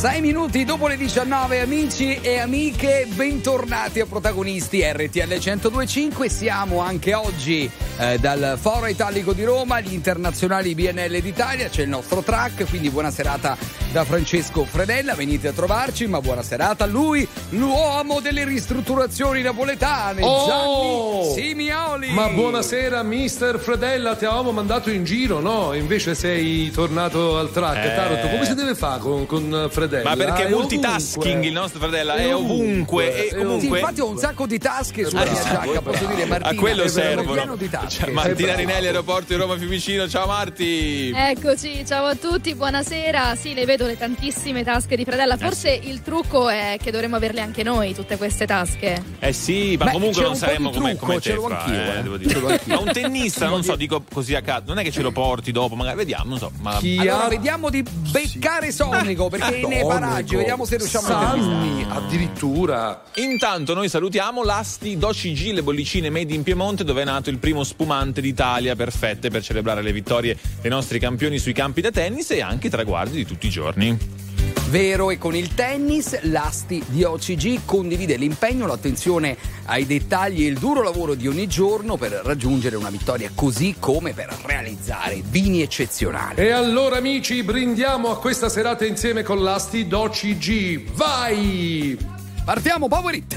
6 minuti dopo le 19, amici e amiche, bentornati a Protagonisti RTL 102.5. Siamo anche oggi dal Foro Italico di Roma, gli internazionali BNL d'Italia, c'è il nostro track, quindi buona serata da Francesco Fredella, venite a trovarci, ma buona serata a lui, l'uomo delle ristrutturazioni napoletane, Gianni Simioli. Ma buonasera mister Fredella, ti avevamo mandato in giro, no? Invece sei tornato al track. Tarot, come si deve fare con Fredella? Ma perché È multitasking ovunque. Il nostro Fredella è ovunque. E comunque Sì, infatti ho un sacco di tasche sulla mia giacca, posso dire, Martina, a quello è servono. pieno di tasche. Martina Rinelli, aeroporto di Roma Fiumicino. Ciao Marti. Eccoci, ciao a tutti, buonasera. Sì, le vedo le tantissime tasche di Fredella. Forse il trucco è che dovremmo averle anche noi, tutte queste tasche. Sì, ma Beh, comunque c'è non un po' saremmo di come trucco, te, ce l'ho Fra, anch'io, devo dire. ce l'ho anch'io. Ma un tennista, non so, dico così a caso, non è che ce lo porti dopo, magari vediamo, non so. Ma Allora vediamo di beccare Sonnico, perché è nei paraggi, vediamo se riusciamo a Sanni addirittura. intanto noi salutiamo l'Asti d'OCG, le bollicine made in Piemonte, dove è nato il primo spumante d'Italia, perfette per celebrare le vittorie dei nostri campioni sui campi da tennis e anche i traguardi di tutti i giorni. Vero, e con il tennis l'Asti di OCG condivide l'impegno, l'attenzione ai dettagli e il duro lavoro di ogni giorno per raggiungere una vittoria, così come per realizzare vini eccezionali. E allora amici, brindiamo a questa serata insieme con l'Asti d'OCG. Vai! Partiamo, Power It!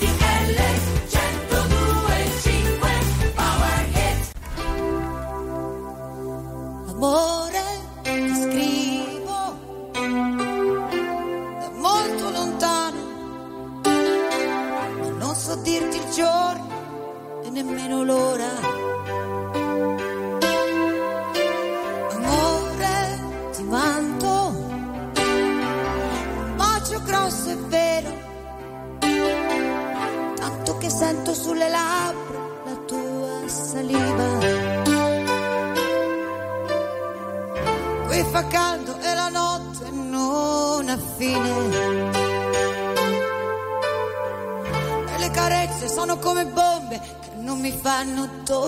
Amore, ti scrivo da molto lontano, ma non so dirti il giorno e nemmeno l'ora. Amore, ti mando un bacio grosso e vero, tanto che sento sulle labbra la tua saliva. Qui fa caldo e la notte non ha fine, e le carezze sono come bombe che non mi fanno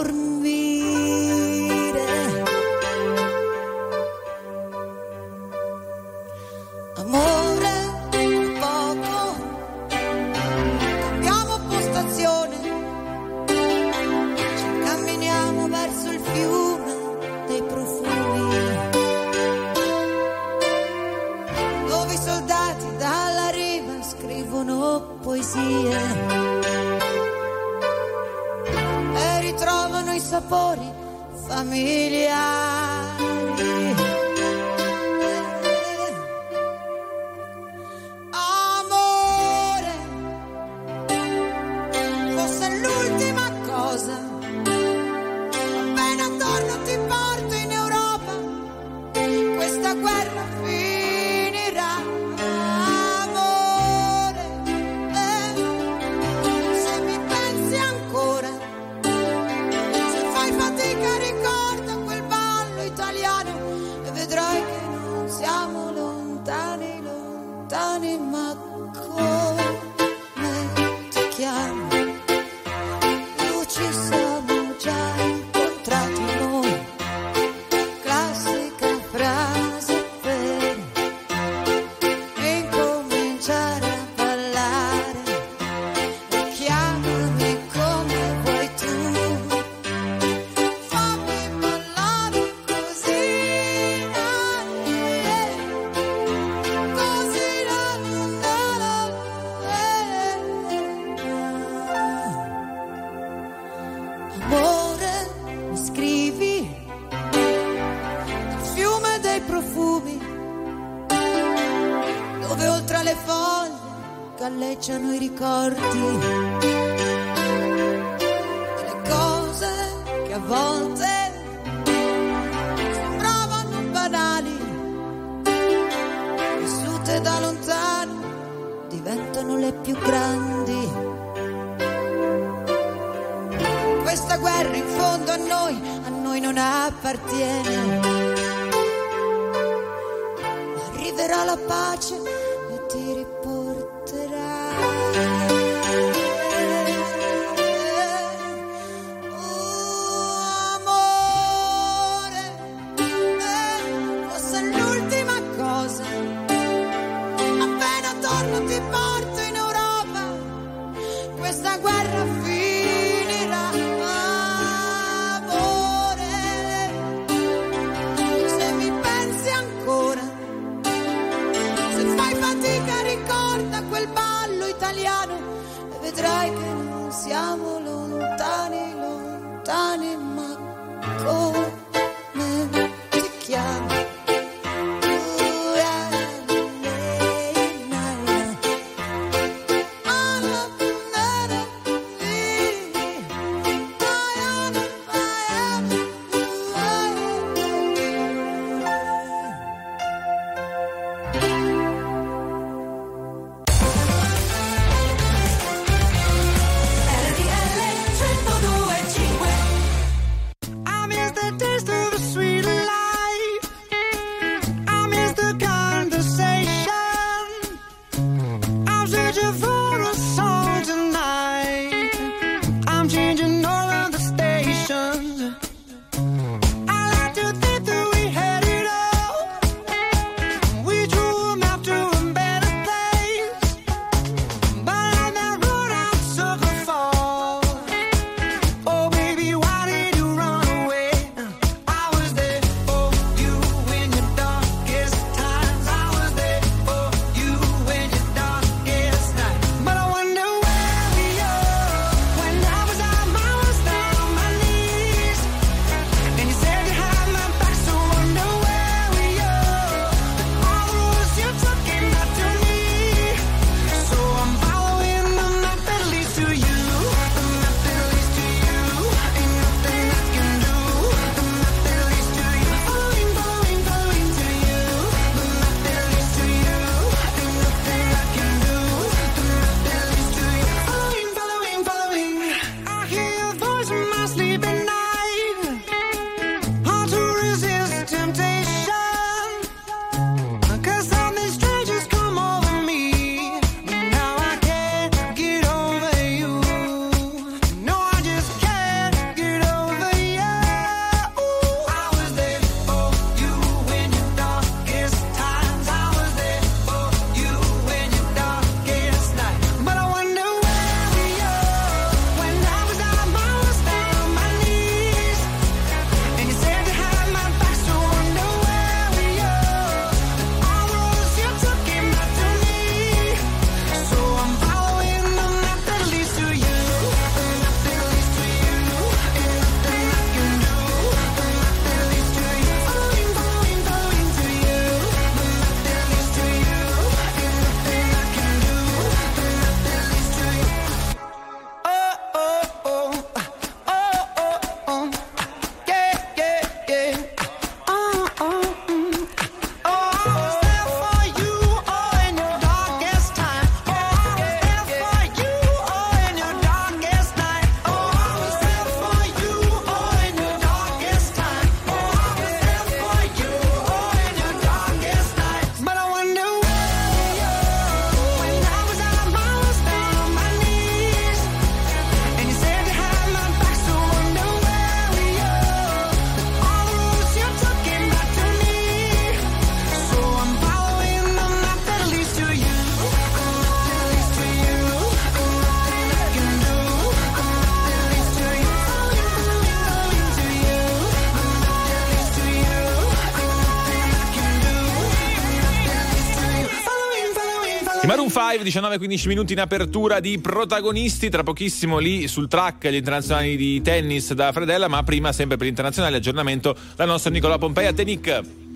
dormire. Amore, tra poco cambiamo postazione, ci camminiamo verso il fiume dei profumi, dove i soldati dalla riva scrivono poesie e ritrovano i sapori familiari. Amore, fosse l'ultima cosa, appena torno ti porto in Europa, questa guerra finirà. Amore, se mi pensi ancora, se fai fatica ricorda quel ballo italiano e vedrai che non siamo lontani, lontani, ma come ti chiamo? Ci siamo già incontrati noi, classica frase per incominciare a parlare, e chiamami come vuoi tu, fammi parlare così, così Amore, mi scrivi il fiume dei profumi, dove oltre alle foglie galleggiano i ricordi delle cose che a volte sembravano banali, vissute da lontano diventano le più grandi. Questa guerra in fondo a noi non appartiene, ma arriverà la pace e ti riporterà. Oh, amore, fosse l'ultima cosa, anima, come ti chiami? Maroon 5, 19-15 minuti in apertura di Protagonisti. Tra pochissimo lì sul track gli internazionali di tennis da Fredella, ma prima, sempre per internazionale, aggiornamento dal nostro Nicola Pompei. A te, Nick.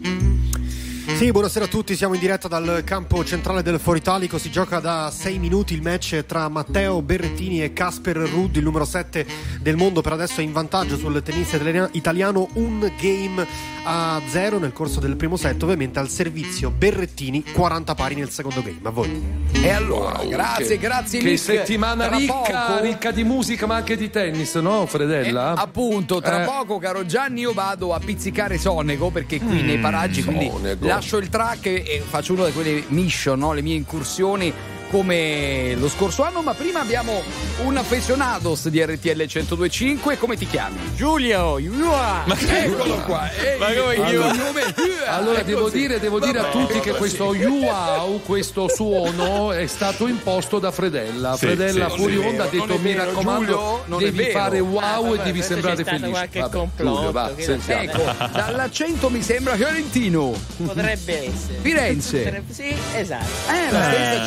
Sì, buonasera a tutti, siamo in diretta dal campo centrale del Foro Italico. Si gioca da 6 minuti il match tra Matteo Berrettini e Casper Ruud, il numero 7 del mondo. Per adesso è in vantaggio sul tennista italiano, un game a 0 nel corso del primo set. Ovviamente al servizio Berrettini, 40 pari nel secondo game. A voi. E allora, grazie che Nick. settimana ricca di musica ma anche di tennis, no Fredella? Appunto, tra poco, caro Gianni, io vado a pizzicare Sonego, perché qui nei paraggi, quindi lascio il track e faccio una di quelle mission, no? Le mie incursioni come lo scorso anno. Ma prima abbiamo un affezionados di RTL 102.5. Come ti chiami? Giulio, Ma Eccolo qua. Ma come Allora devo dire a tutti che questo wow, questo suono è stato imposto da Fredella. Sì, Fredella sì, fuori sì. onda ha detto: mi raccomando, Giulio, non è devi vero. fare wow e devi sembrare c'è stato felice. qualche Vabbè, complotto, Giulio, va, che sentiamo. Ecco, dall'accento mi sembra fiorentino. potrebbe essere. Firenze. Sì, esatto. La stessa città Hai del preso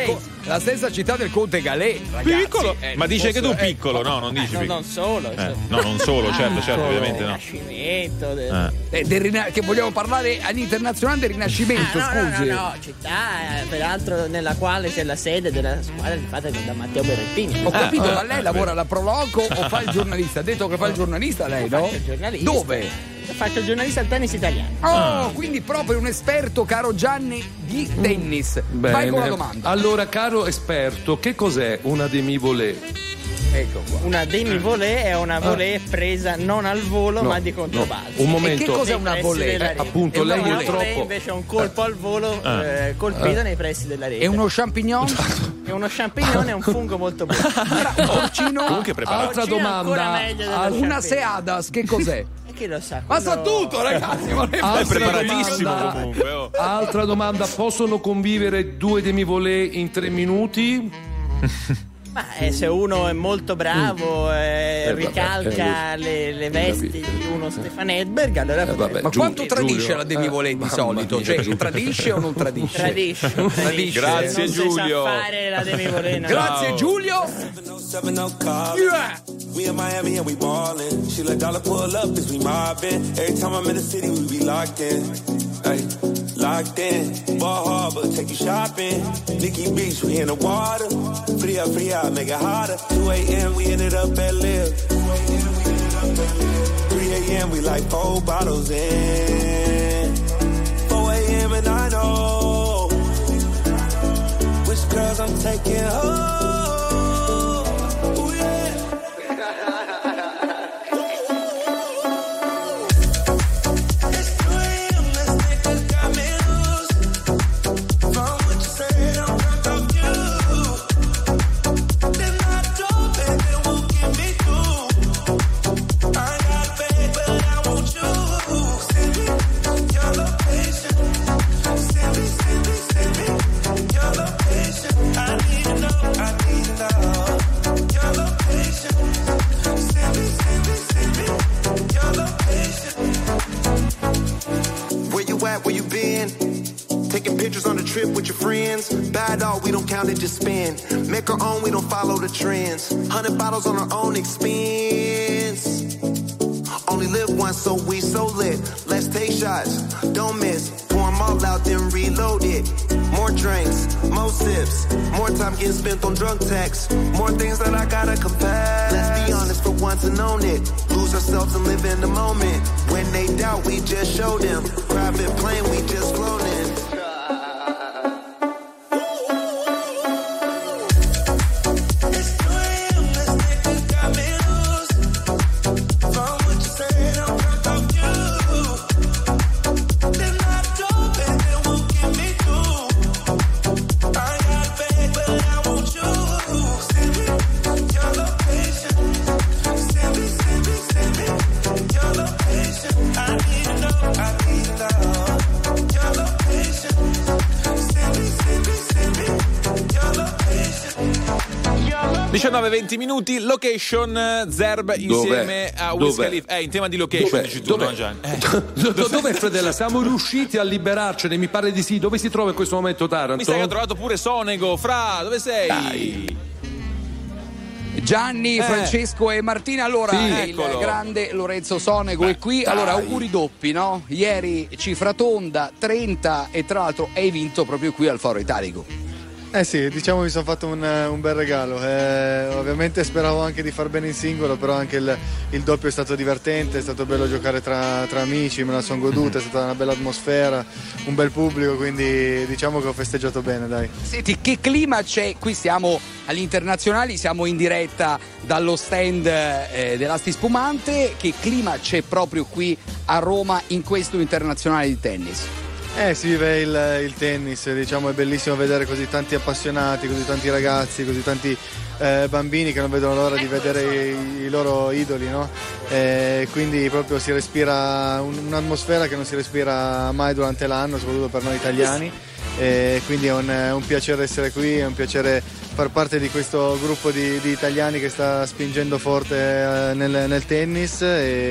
la stessa città del Conte Galè, ragazzi. Piccolo? Ma dici che tu piccolo, no? Non dici non solo. no, non solo, certo, ovviamente no. Rinascimento. Che vogliamo parlare all'internazionale del Rinascimento, scusi. No, città, peraltro nella quale c'è la sede della squadra fatta da Matteo Berrettini. Ho capito, ma lei lavora alla Proloco o fa il giornalista? Ha detto che fa il giornalista lei, no? Faccio il giornalista. Dove? Faccio il giornalista al tennis italiano. Oh, quindi proprio un esperto, caro Gianni, di tennis. Vai con la domanda. Allora, caro esperto, che cos'è una demi-volée? Ecco qua. Una demi-volée è una volée presa non al volo ma di controbalzo. Un momento. E che cos'è una volée? Appunto, lei è troppo. Invece è un colpo al volo colpito nei pressi della rete. È uno champignon? È uno champignon, è un fungo molto buono. Un porcino? Comunque preparato. Altra domanda. Una seadas, che cos'è? Chi lo sa? Ma sa tutto, ragazzi. È preparatissimo comunque. Altra domanda, possono convivere due demi-volée in 3 minuti? Ma se uno è molto bravo, ricalca le vesti di uno Stefan Edberg, allora Ma quanto tradisce la demi-volée di solito? Cioè, tradisce o non tradisce? Tradisce. Grazie, non Giulio. Non sa fare la demi-volée. Grazie, Giulio. Yeah. We in Miami and we ballin'. She let dollar pull up as we mobbin'. Every time I'm in the city, we be locked in. Ay, locked in. Ball Harbor, take you shopping. Nikki Beach, we in the water. Free up, make it hotter. 2 a.m. we ended up at Live. 3 a.m. we like 4 bottles in. 4 a.m. and I know which girls I'm taking home. We don't count it, just spend. Make our own, we don't follow the trends. 100 bottles on our own expense. Only live once, so we so lit. Let's take shots, don't miss. Pour them all out, then reload it. More drinks, more sips. More time getting spent on drug texts. More things that I gotta confess. Let's be honest for once and own it. Lose ourselves and live in the moment. When they doubt, we just show them. Private plane, we just flown in. Minuti, location Zerb insieme a Wiz Khalifa. In tema di location, dici tu, no, Gian? Dov'è, Fredella? Siamo riusciti a liberarcene, mi pare di sì. Dove si trova in questo momento Taranto? Mi sa che ha trovato pure Sonego. Fra, dove sei? Dai. Gianni, Francesco e Martina. Allora, il grande Lorenzo Sonego è qui. Allora, auguri doppi, no? Ieri cifra tonda, 30, e tra l'altro hai vinto proprio qui al Foro Italico. Sì, diciamo mi sono fatto un bel regalo. Ovviamente speravo anche di far bene in singolo, però anche il doppio è stato divertente, è stato bello giocare tra amici, me la sono goduta, è stata una bella atmosfera, un bel pubblico, quindi diciamo che ho festeggiato bene, dai. Senti, che clima c'è? Qui siamo agli internazionali, siamo in diretta dallo stand dell'Asti Spumante. Che clima c'è proprio qui a Roma in questo internazionale di tennis? Si vive il tennis, diciamo, è bellissimo vedere così tanti appassionati, così tanti ragazzi, così tanti bambini che non vedono l'ora di vedere i loro idoli, no? Quindi proprio si respira un'atmosfera che non si respira mai durante l'anno, soprattutto per noi italiani. Quindi è un piacere essere qui, è un piacere far parte di questo gruppo di italiani che sta spingendo forte nel tennis, e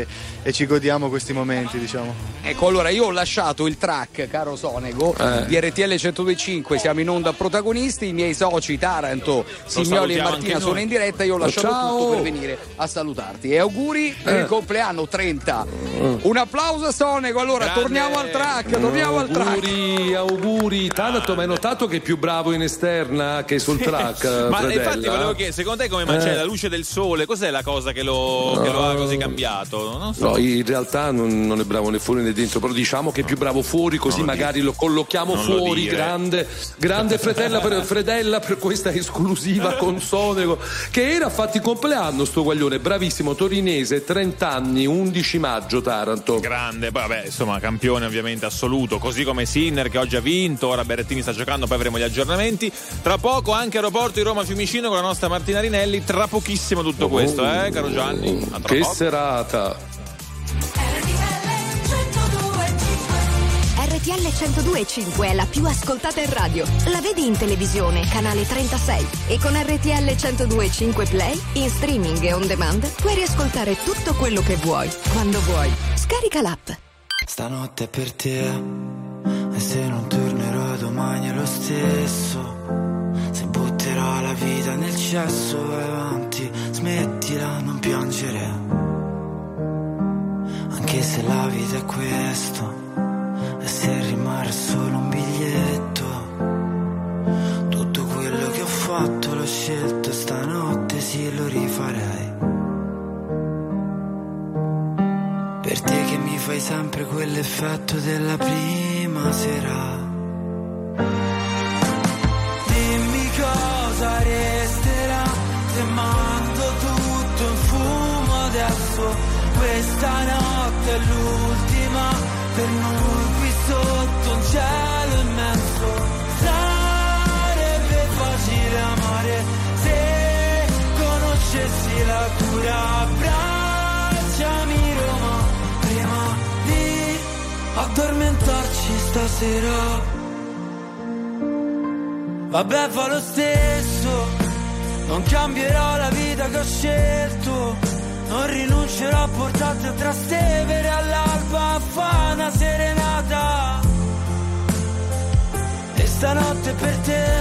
ci godiamo questi momenti, diciamo. Ecco, allora io ho lasciato il track, caro Sonego, di RTL 102.5, siamo in onda protagonisti, i miei soci Taranto, Signoli e Martina sono in diretta, io ho lasciato tutto per venire a salutarti e auguri per il compleanno 30. Un applauso a Sonego, allora grande. Torniamo al track. Auguri. Taranto, ma hai notato che è più bravo in esterna che sul track? Ma Fredella? infatti volevo chiedere, secondo te come c'è la luce del sole? Cos'è la cosa che lo ha così cambiato? Non so. No, in realtà non è bravo né fuori né dentro, però diciamo che è più bravo fuori, così magari lo collochiamo fuori. Grande Fredella per questa esclusiva con Sonego, che era fatti compleanno sto guaglione, bravissimo, torinese, 30 anni, 11 maggio, Taranto. Grande, poi vabbè, insomma, campione ovviamente assoluto, così come Sinner che oggi ha vinto, ora Berrettini sta giocando, poi avremo gli aggiornamenti. Tra poco anche aeroporto di Roma Fiumicino con la nostra Martina Rinelli, tra pochissimo tutto questo, caro Gianni? Che serata! RTL 102.5 è la più ascoltata in radio. La vedi in televisione, canale 36. E con RTL 102.5 Play, in streaming e on demand, puoi riascoltare tutto quello che vuoi, quando vuoi. Scarica l'app. Stanotte è per te, e se non tornerò domani è lo stesso. Se butterò la vita nel cesso, vai avanti, smettila, non piangere. Anche se la vita è questo, e se rimane solo un biglietto, tutto quello che ho fatto l'ho scelto, stanotte sì lo rifarei. Per te che mi fai sempre quell'effetto della prima sera. Dimmi cosa resterà se mando tutto in fumo adesso. Questa notte è l'ultima per noi qui sotto un cielo immenso. Sarebbe facile amare se conoscessi la cura. Abbracciami Roma prima di addormentarci stasera. Vabbè, fa lo stesso, non cambierò la vita che ho scelto. Non rinuncerò a portarti a Trastevere all'alba a fa' una serenata. E stanotte per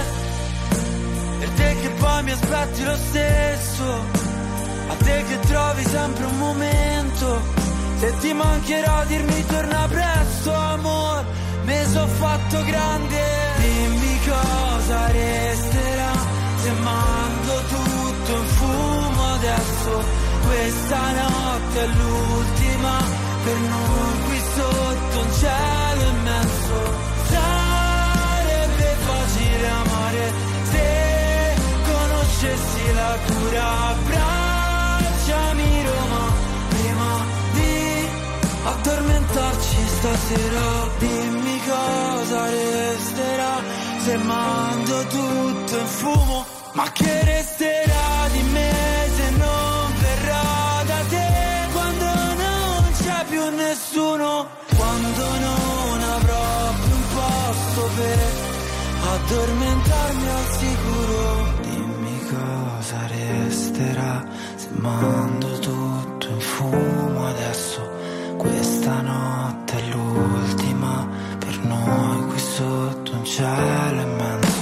te che poi mi aspetti lo stesso, a te che trovi sempre un momento. Se ti mancherò dirmi torna presto amor, me so fatto grande. Dimmi cosa resterà se mando tutto in fumo adesso. Questa notte è l'ultima per noi qui sotto un cielo immenso. Sarebbe facile amare se conoscessi la cura. Abbracciami Roma prima di addormentarci stasera. Dimmi cosa resterà se mando tutto in fumo. Ma che resterà di me se non verrà da te? Quando non c'è più nessuno, quando non avrò più un posto per addormentarmi al sicuro. Dimmi cosa resterà se mando tutto in fumo adesso. Questa notte è l'ultima per noi qui sotto un cielo immenso.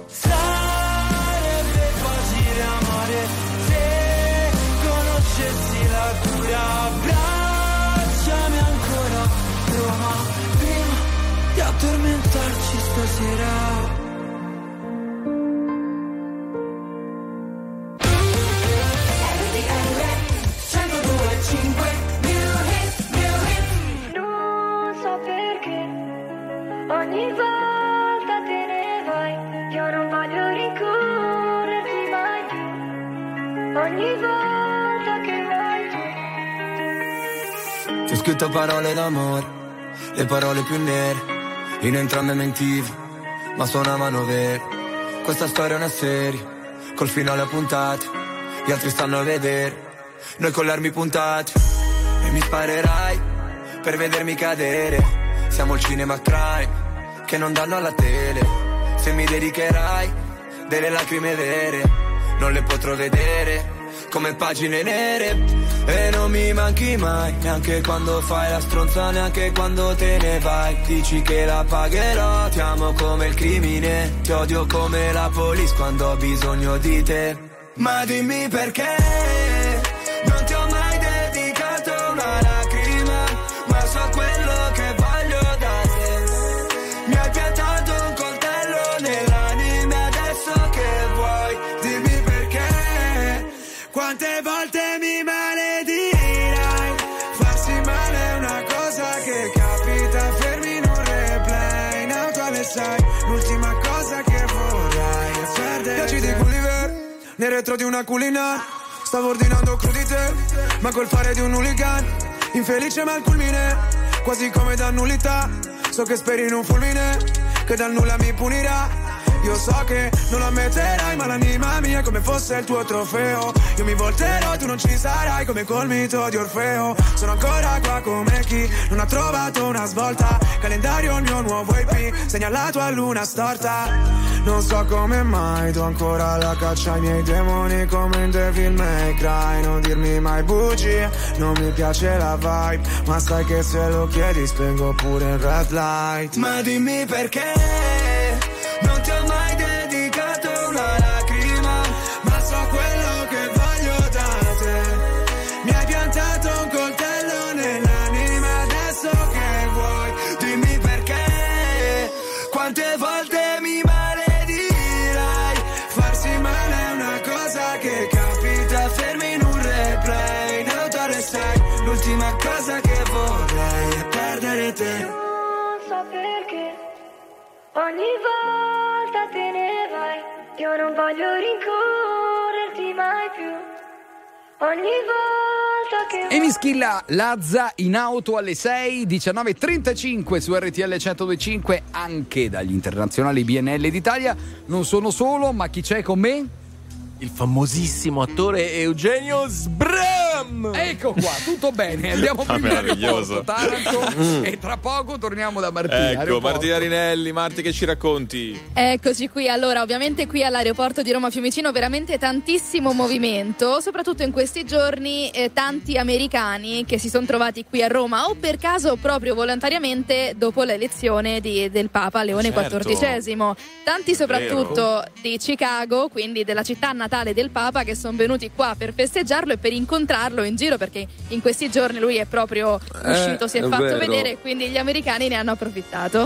Abbracciami ancora Roma prima di addormentarci stasera. Non so perché ogni volta te ne vai. Io non voglio rincorrerti mai più. Ogni volta che vai tu. Ti ho scritto parole d'amore, le parole più nere. In entrambe mentivi, ma suonavano vere. Questa storia è una serie, col finale a puntate. Gli altri stanno a vedere, noi con le armi puntate. E mi sparerai per vedermi cadere. Siamo il cinema crime, che non danno alla tele. Se mi dedicherai delle lacrime vere, non le potrò vedere come pagine nere. E non mi stanchi mai, neanche quando fai la stronza, neanche quando te ne vai. Dici che la pagherò, ti amo come il crimine, ti odio come la police quando ho bisogno di te. Ma dimmi perché non ti ho mai dedicato una lacrima, ma so quello che voglio da te. Mi hai piantato un coltello nell'anima, adesso che vuoi, dimmi perché. Quante volte mi maledirai, farsi male è una cosa che capita, fermi in un replay, in auto le sai, l'ultima cosa che vorrai è perdere. Piaci di Gulliver, nel retro di una culina, stavo ordinando crudite, ma col fare di un hooligan, infelice ma al culmine, quasi come da nullità, so che speri in un fulmine, che dal nulla mi punirà. Io so che non lo ammetterai, ma l'anima mia è come fosse il tuo trofeo. Io mi volterò, tu non ci sarai, come col mito di Orfeo. Sono ancora qua come chi non ha trovato una svolta. Calendario il mio nuovo EP, segnalato a luna storta. Non so come mai, do ancora la caccia ai miei demoni come in Devil May Cry. Non dirmi mai bugie, non mi piace la vibe, ma sai che se lo chiedi spengo pure il red light. Ma dimmi perché non ti ho mai dedicato una lacrima, ma so quello che voglio da te. Mi hai piantato un coltello nell'anima, adesso che vuoi, dimmi perché. Quante volte mi maledirai, farsi male è una cosa che capita, fermi in un replay, in autore sei, l'ultima cosa che vorrei è perdere te. Non so perché ogni volta te ne vai, io non voglio rincorrerti mai più. Ogni volta che... E Mischilla Lazza in auto alle 6, 19.35 su RTL 102.5, anche dagli internazionali BNL d'Italia. Non sono solo, ma chi c'è con me? Il famosissimo attore Eugenio Sbram. Ecco qua, tutto bene. Andiamo prima all'aeroporto Taranto e tra poco torniamo da Martina. Ecco, Martina Rinelli. Marti, che ci racconti? Eccoci qui. Allora, ovviamente qui all'aeroporto di Roma Fiumicino veramente tantissimo movimento, soprattutto in questi giorni tanti americani che si sono trovati qui a Roma o per caso o proprio volontariamente dopo l'elezione del Papa Leone XIV. Tanti soprattutto di Chicago, quindi della città natale del Papa, che sono venuti qua per festeggiarlo e per incontrarlo in giro, perché in questi giorni lui è proprio uscito, si è fatto vero. vedere, e quindi gli americani ne hanno approfittato.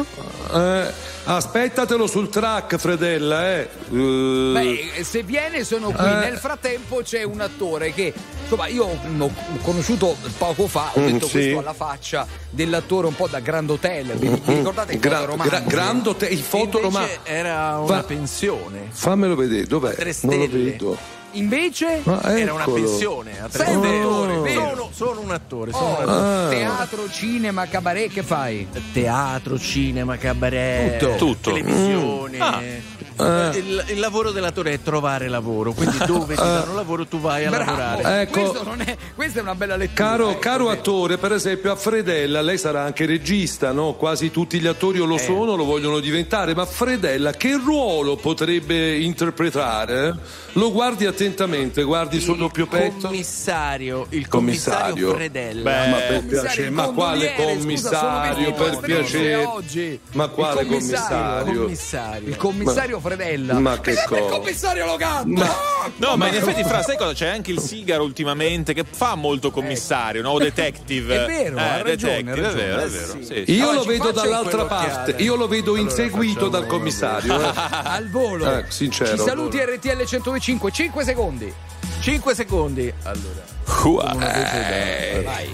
Aspettatelo sul track, Fredella. Beh, se viene sono qui. Nel frattempo c'è un attore che insomma io ho conosciuto poco fa, ho detto questo alla faccia dell'attore un po' da Grand Hotel. Vi ricordate il foto romano? Grand Hotel, il foto romano. Era una pensione. Fammelo vedere, dov'è? 3 Non stelle. lo vedo. Invece era una pensione a 3 Sei un stelle. attore, vero? Sono un attore. Teatro, cinema, cabaret, che fai? Teatro, cinema, cabaret, Tutto. televisione. Il lavoro dell'attore è trovare lavoro, quindi dove ti danno lavoro tu vai a lavorare. Ecco. Questa è una bella lettura. Caro attore, per esempio a Fredella, lei sarà anche regista, no? Quasi tutti gli attori o lo sono, lo vogliono diventare, ma Fredella che ruolo potrebbe interpretare? Lo guardi attentamente, guardi il suo doppio petto. Il commissario Fredella. Ma per piacere, ma quale commissario? Per piacere, ma quale commissario? Il commissario Fredella. Ma che cosa? Il commissario Loganto. No, ma in effetti, Fra, sai cosa? C'è anche il Sigaro ultimamente che fa molto commissario, no? O detective. È vero, ha ragione, detective, ha ragione. è vero. Sì. Io lo vedo dall'altra parte, io lo vedo inseguito dal commissario. Al volo. Sincero. Ci saluti RTL 105, 5 secondi. 5 secondi. Allora. Vai.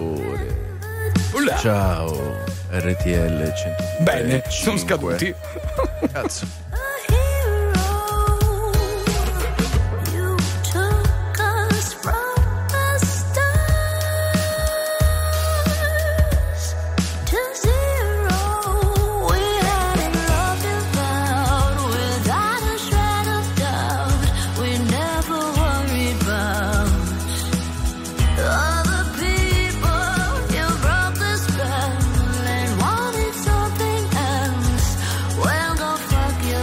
Ciao. RTL 105. Bene, sono scaduti. Cazzo. Well, go fuck your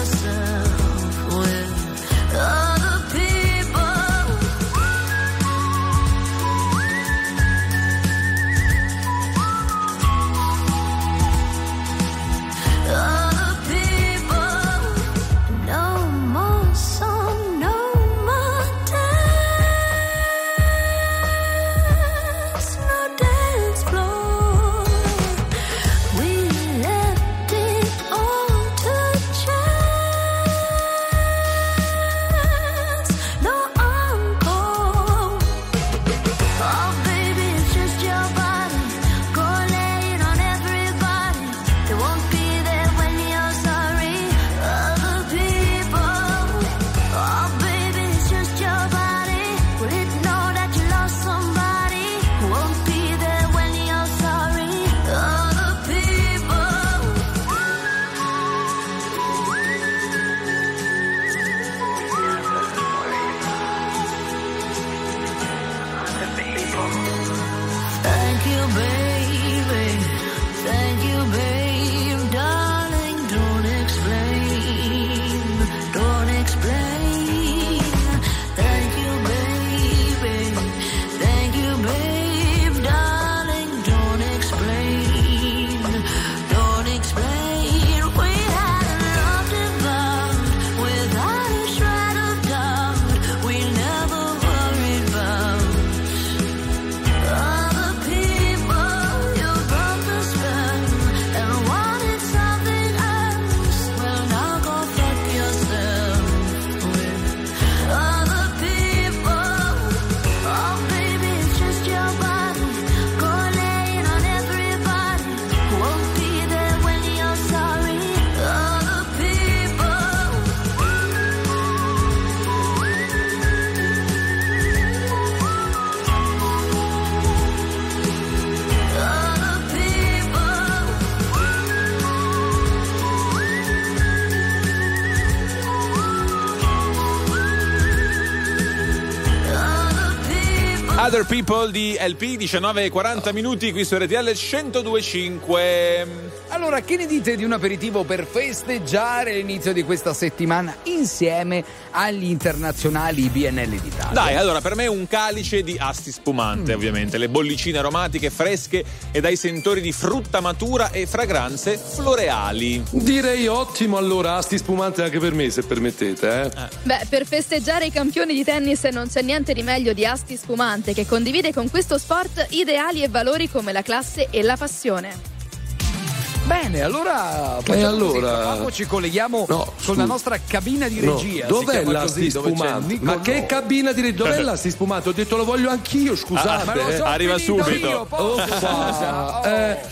you, baby. Thank you, babe. Darling, don't explain. Don't explain. Thank you, baby. Thank you, babe. Darling, don't explain. Don't explain. We had a love divine without a shred of doubt. We never worried about other people. You broke the spell and wanted something else. Well, now go fuck yourself with other people. Oh, baby, it's just your body. Go laying on everybody. Won't be there when you're sorry. Other people. Other people. Other People di LP, 19:40 minuti qui su RTL 102.5. Allora, che ne dite di un aperitivo per festeggiare l'inizio di questa settimana insieme agli internazionali BNL d'Italia? Dai, allora per me un calice di asti spumante, ovviamente, le bollicine aromatiche fresche e dai sentori di frutta matura e fragranze floreali. Direi ottimo, allora, asti spumante anche per me, se permettete. Beh, per festeggiare i campioni di tennis non c'è niente di meglio di Asti Spumante, che condivide con questo sport ideali e valori come la classe e la passione. Bene, allora ci colleghiamo con la nostra cabina di regia. Dov'è l'asti spumante? Ma che cabina di regia? Dov'è l'asti spumante? Ho detto lo voglio anch'io, scusate. Ma lo so, arriva subito. Io, scusa.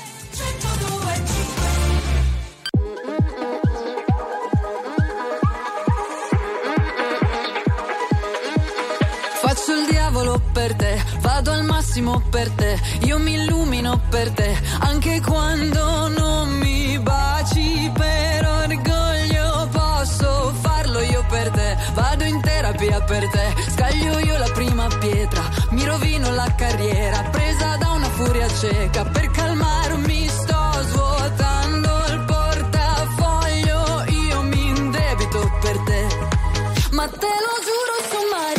Faccio il diavolo per te, vado al massimo per te, io mi illumino per te, anche quando non mi baci, per orgoglio posso farlo io per te, vado in terapia per te, scaglio io la prima pietra, mi rovino la carriera, presa da una furia cieca, per calmarmi sto svuotando il portafoglio, io mi indebito per te, ma te lo giuro su Maria.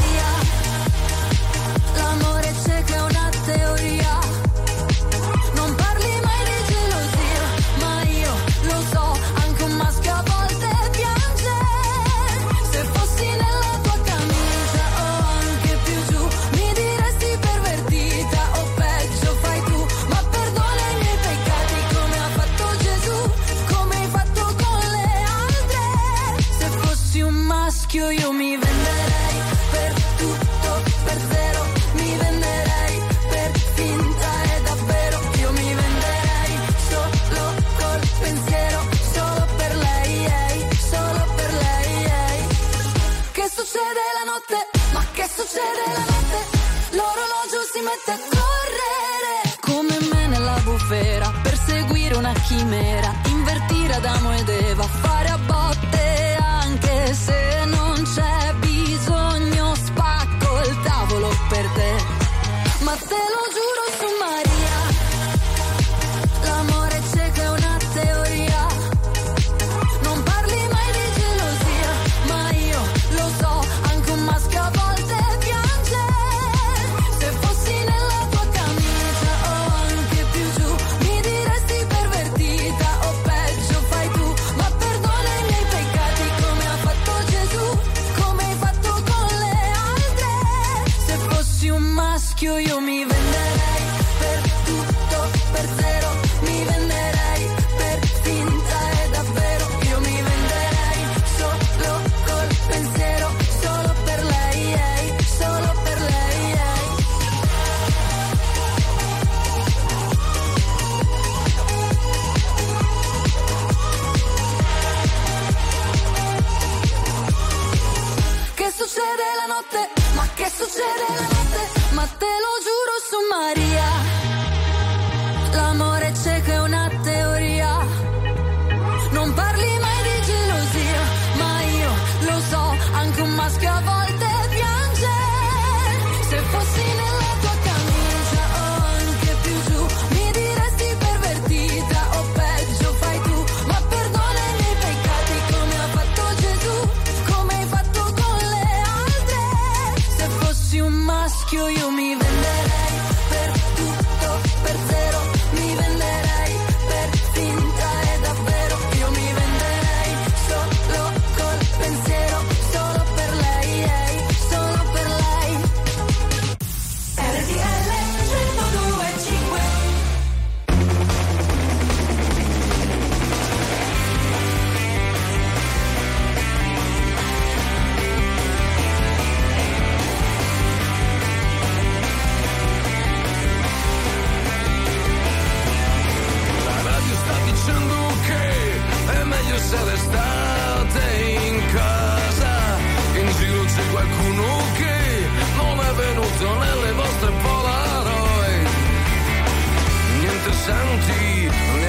L'amore cieco è una teoria. Non parli mai di gelosia, ma io lo so, anche un maschio a volte piange. Se fossi nella tua camicia o anche più giù, mi diresti pervertita o peggio fai tu. Ma perdona i miei peccati come ha fatto Gesù, come hai fatto con le altre. Se fossi un maschio io mi venderei per tutto, per zero. Mi venderei per finta e davvero. Io mi venderei solo col pensiero, solo per lei, solo per lei. Che succede la notte? Ma che succede la notte? L'orologio si mette a correre come me nella bufera, perseguire una chimera, invertire Adamo ed Eva, fare a botte anche se non c'è bisogno, spacco il tavolo per te, ma te lo giuro su Maria, l'amore cieco è una teoria, non parli mai di gelosia, ma io lo so, anche un maschio a volte piange, se fossi nella tua camicia o anche più giù, mi diresti pervertita o peggio fai tu, ma perdona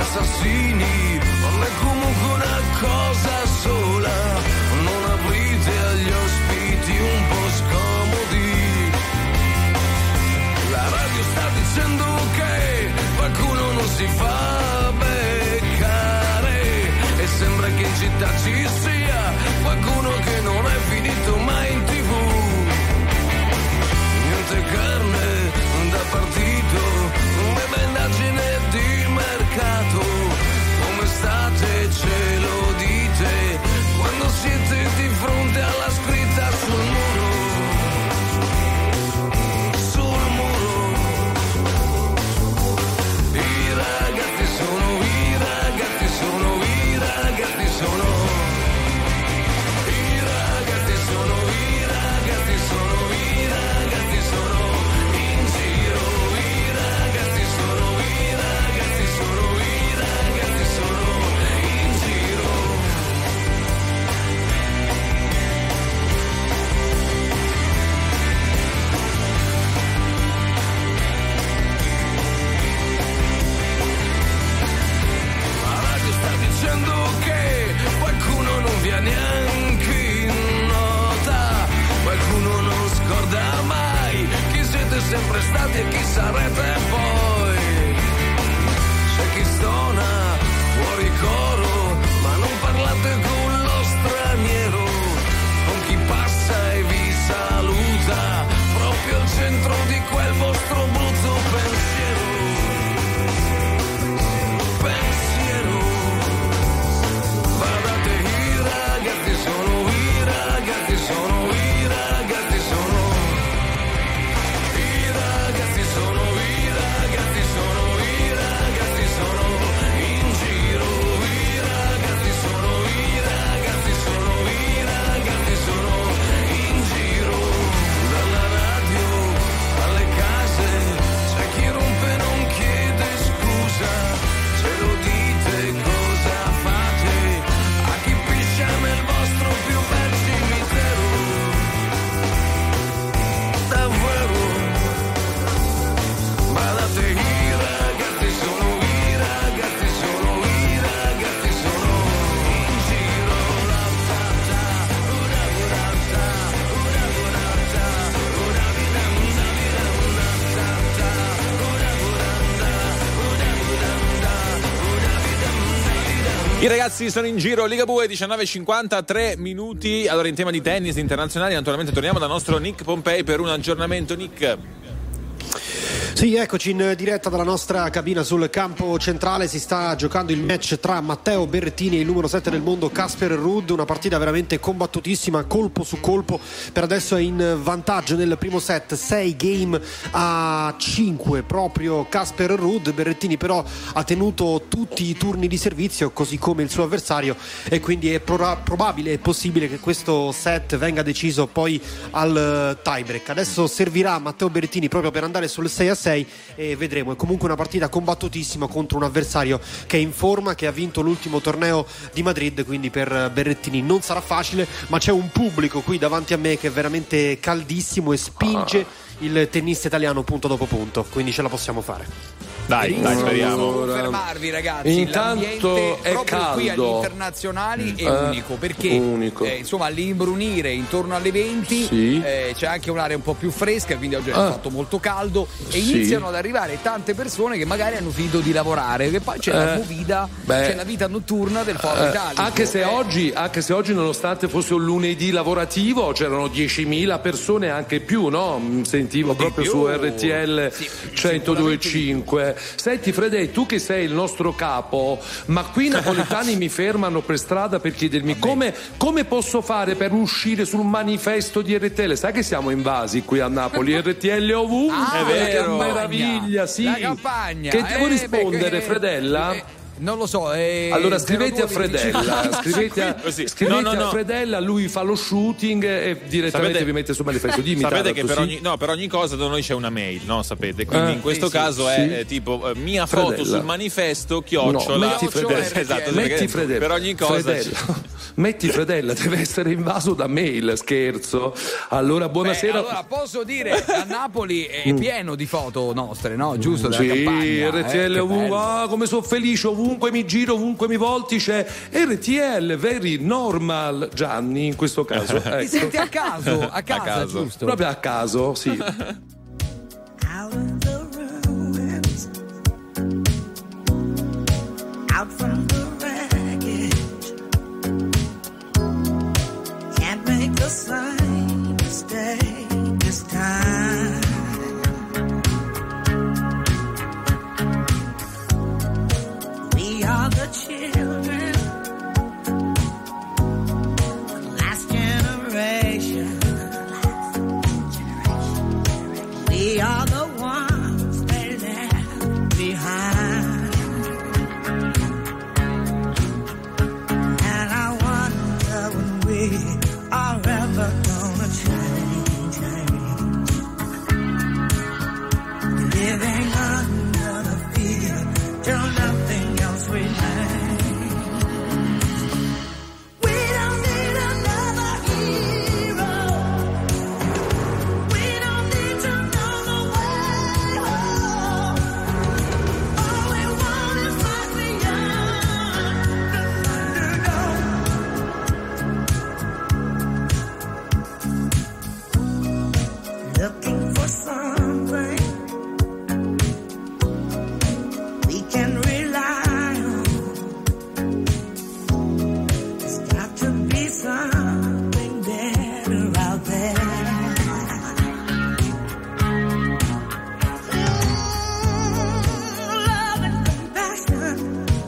assassini, non è comunque una cosa sola, non aprite agli ospiti un po' scomodi. La radio sta dicendo che qualcuno non si fa beccare e sembra che in città ci sia qualcuno che non è finito mai in TV. Niente carne da partito, una indagine di mercato. Come state, ce lo dite quando siete di fronte alla scritta sul muro. Sul muro. I ragazzi sono, i ragazzi sono, i ragazzi sono. I ragazzi sono, i ragazzi sono, i ragazzi sono in giro. I ragazzi sono, i ragazzi sono, i ragazzi sono in giro. La radio sta dicendo che qualcuno non viene neanche in nota, qualcuno non scorda mai chi siete sempre stati e chi sarete poi. C'è chi stona fuori coro, ma non parlate con lo straniero, con chi passa e vi saluta, proprio al centro di quel vostro brutto pensiero. Pensiero. Guardate, i ragazzi sono, i ragazzi sono, i ragazzi sono. I ragazzi sono, i ragazzi sono, i ragazzi sono in giro. I ragazzi sono, i ragazzi sono, i ragazzi sono in giro. Dalla radio alle case c'è chi rompe e non chiede scusa. Ce lo dite cosa fate a chi piscia nel vostro più bel cimitero. Davvero. Guardate, i ragazzi sono, i ragazzi sono, i ragazzi sono in giro. La ta ta, una ta, una ta, una vita, una vita, una ta ta, una vita, una vita. I ragazzi sono in giro, Ligabue 19:50, 3 minuti. Allora, in tema di tennis internazionali, naturalmente torniamo dal nostro Nick Pompei per un aggiornamento. Nick. Sì, eccoci in diretta dalla nostra cabina sul campo centrale. Si sta giocando il match tra Matteo Berrettini e il numero 7 del mondo Casper Ruud, una partita veramente combattutissima, colpo su colpo. Per adesso è in vantaggio nel primo set, 6-5 proprio Casper Ruud. Berrettini però ha tenuto tutti i turni di servizio, così come il suo avversario, e quindi è probabile e possibile che questo set venga deciso poi al tiebreak. Adesso servirà Matteo Berrettini proprio per andare sul 6-6 e vedremo. È comunque una partita combattutissima contro un avversario che è in forma, che ha vinto l'ultimo torneo di Madrid, quindi per Berrettini non sarà facile, ma c'è un pubblico qui davanti a me che è veramente caldissimo e spinge il tennista italiano punto dopo punto, quindi ce la possiamo fare. Dai, speriamo. Confermarvi, ragazzi, intanto è proprio caldo. qui agli internazionali è unico, perché insomma all'imbrunire intorno alle 20 c'è anche un'area un po' più fresca, quindi oggi è fatto molto caldo e iniziano ad arrivare tante persone che magari hanno finito di lavorare, che poi c'è la movida, c'è la vita notturna del Foro Italico. Anche se oggi, nonostante fosse un lunedì lavorativo, c'erano 10.000 persone, anche più, no? Sentivo proprio su RTL 102.5. Senti Fredè, tu che sei il nostro capo, ma qui i napoletani mi fermano per strada per chiedermi come posso fare per uscire sul manifesto di RTL. Sai che siamo invasi qui a Napoli, RTL ovunque, è vero, che meraviglia, sì. La campagna. Che devo rispondere, Fredella? Non lo so. Allora scrivete a Fredella, scrivete a Fredella, lui fa lo shooting e direttamente vi mette sul manifesto. Dimmi, sapete Taranto, che per ogni cosa da noi c'è una mail, no? Sapete? Quindi in questo caso è tipo mia Fredella. foto sul manifesto chiocciola. Metti Fredella. Esatto, metti Fredella. Per ogni cosa metti Fredella, deve essere invaso da mail, scherzo. Allora buonasera. Allora posso dire, a Napoli è pieno di foto nostre, no? Giusto, della campagna. RTL ovunque, come sono felice ovunque. ovunque mi giro, ovunque mi volti c'è RTL, very normal Gianni in questo caso. Ecco. Ti senti a caso, a casa, giusto? Proprio a caso, sì. Out of the ruins, out from the wreckage, can't make the same mistake this time. We are the children, the last generation. We are the ones they left behind. And I wonder when we are ever gonna change. Living under the fear till nothing else remains. We don't need another hero. We don't need to know the way home. All we want is life beyond the Thunderdome. Looking for something we can rely on. There's got to be something better out there. Love and compassion.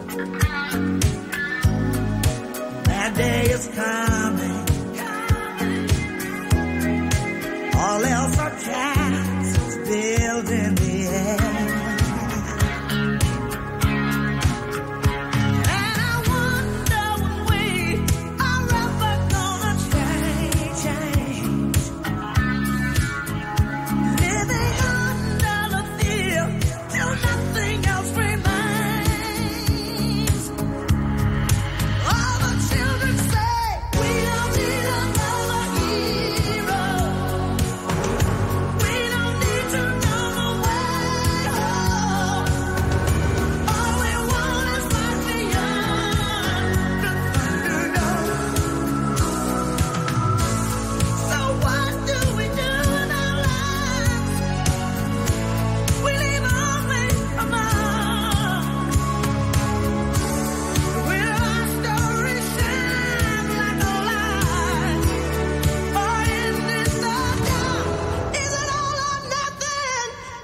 That day is coming. All else are castles built in the air. And I wonder when we are ever gonna change. Living under the fear till nothing else remains. All the children say we don't need another hero. We don't need to know the way home. All we want is life beyond the Thunderdome. So what do we do in our lives? We leave only a mark. Will our story shine like a light? Or is this the dark? Is it all or nothing?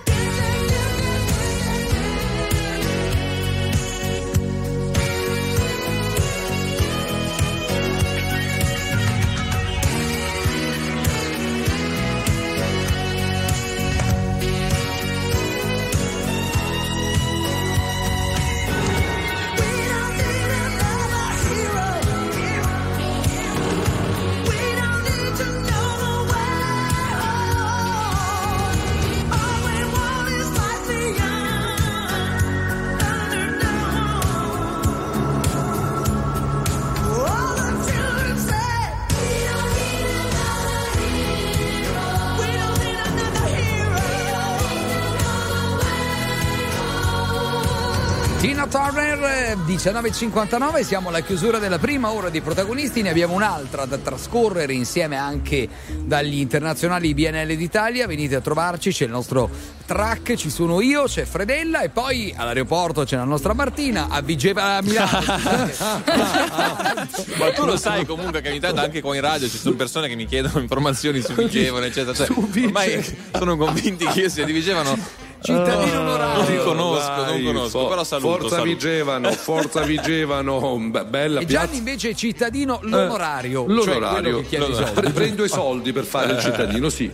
19.59, siamo alla chiusura della prima ora di Protagonisti, ne abbiamo un'altra da trascorrere insieme anche dagli internazionali BNL d'Italia. Venite a trovarci, c'è il nostro track, ci sono io, c'è Fredella e poi all'aeroporto c'è la nostra Martina a Milano. Ma tu lo sai comunque che ogni tanto anche qua in radio ci sono persone che mi chiedono informazioni su Vigevano, eccetera. Cioè, ormai sono convinti che io sia di Vigevano. Cittadino onorario. Non conosco, però saluto. Forza Vigevano, bella e piazza. Gianni invece è cittadino l'onorario. L'onorario. Cioè quello che chiede i soldi. Prendo i soldi per fare il cittadino, sì.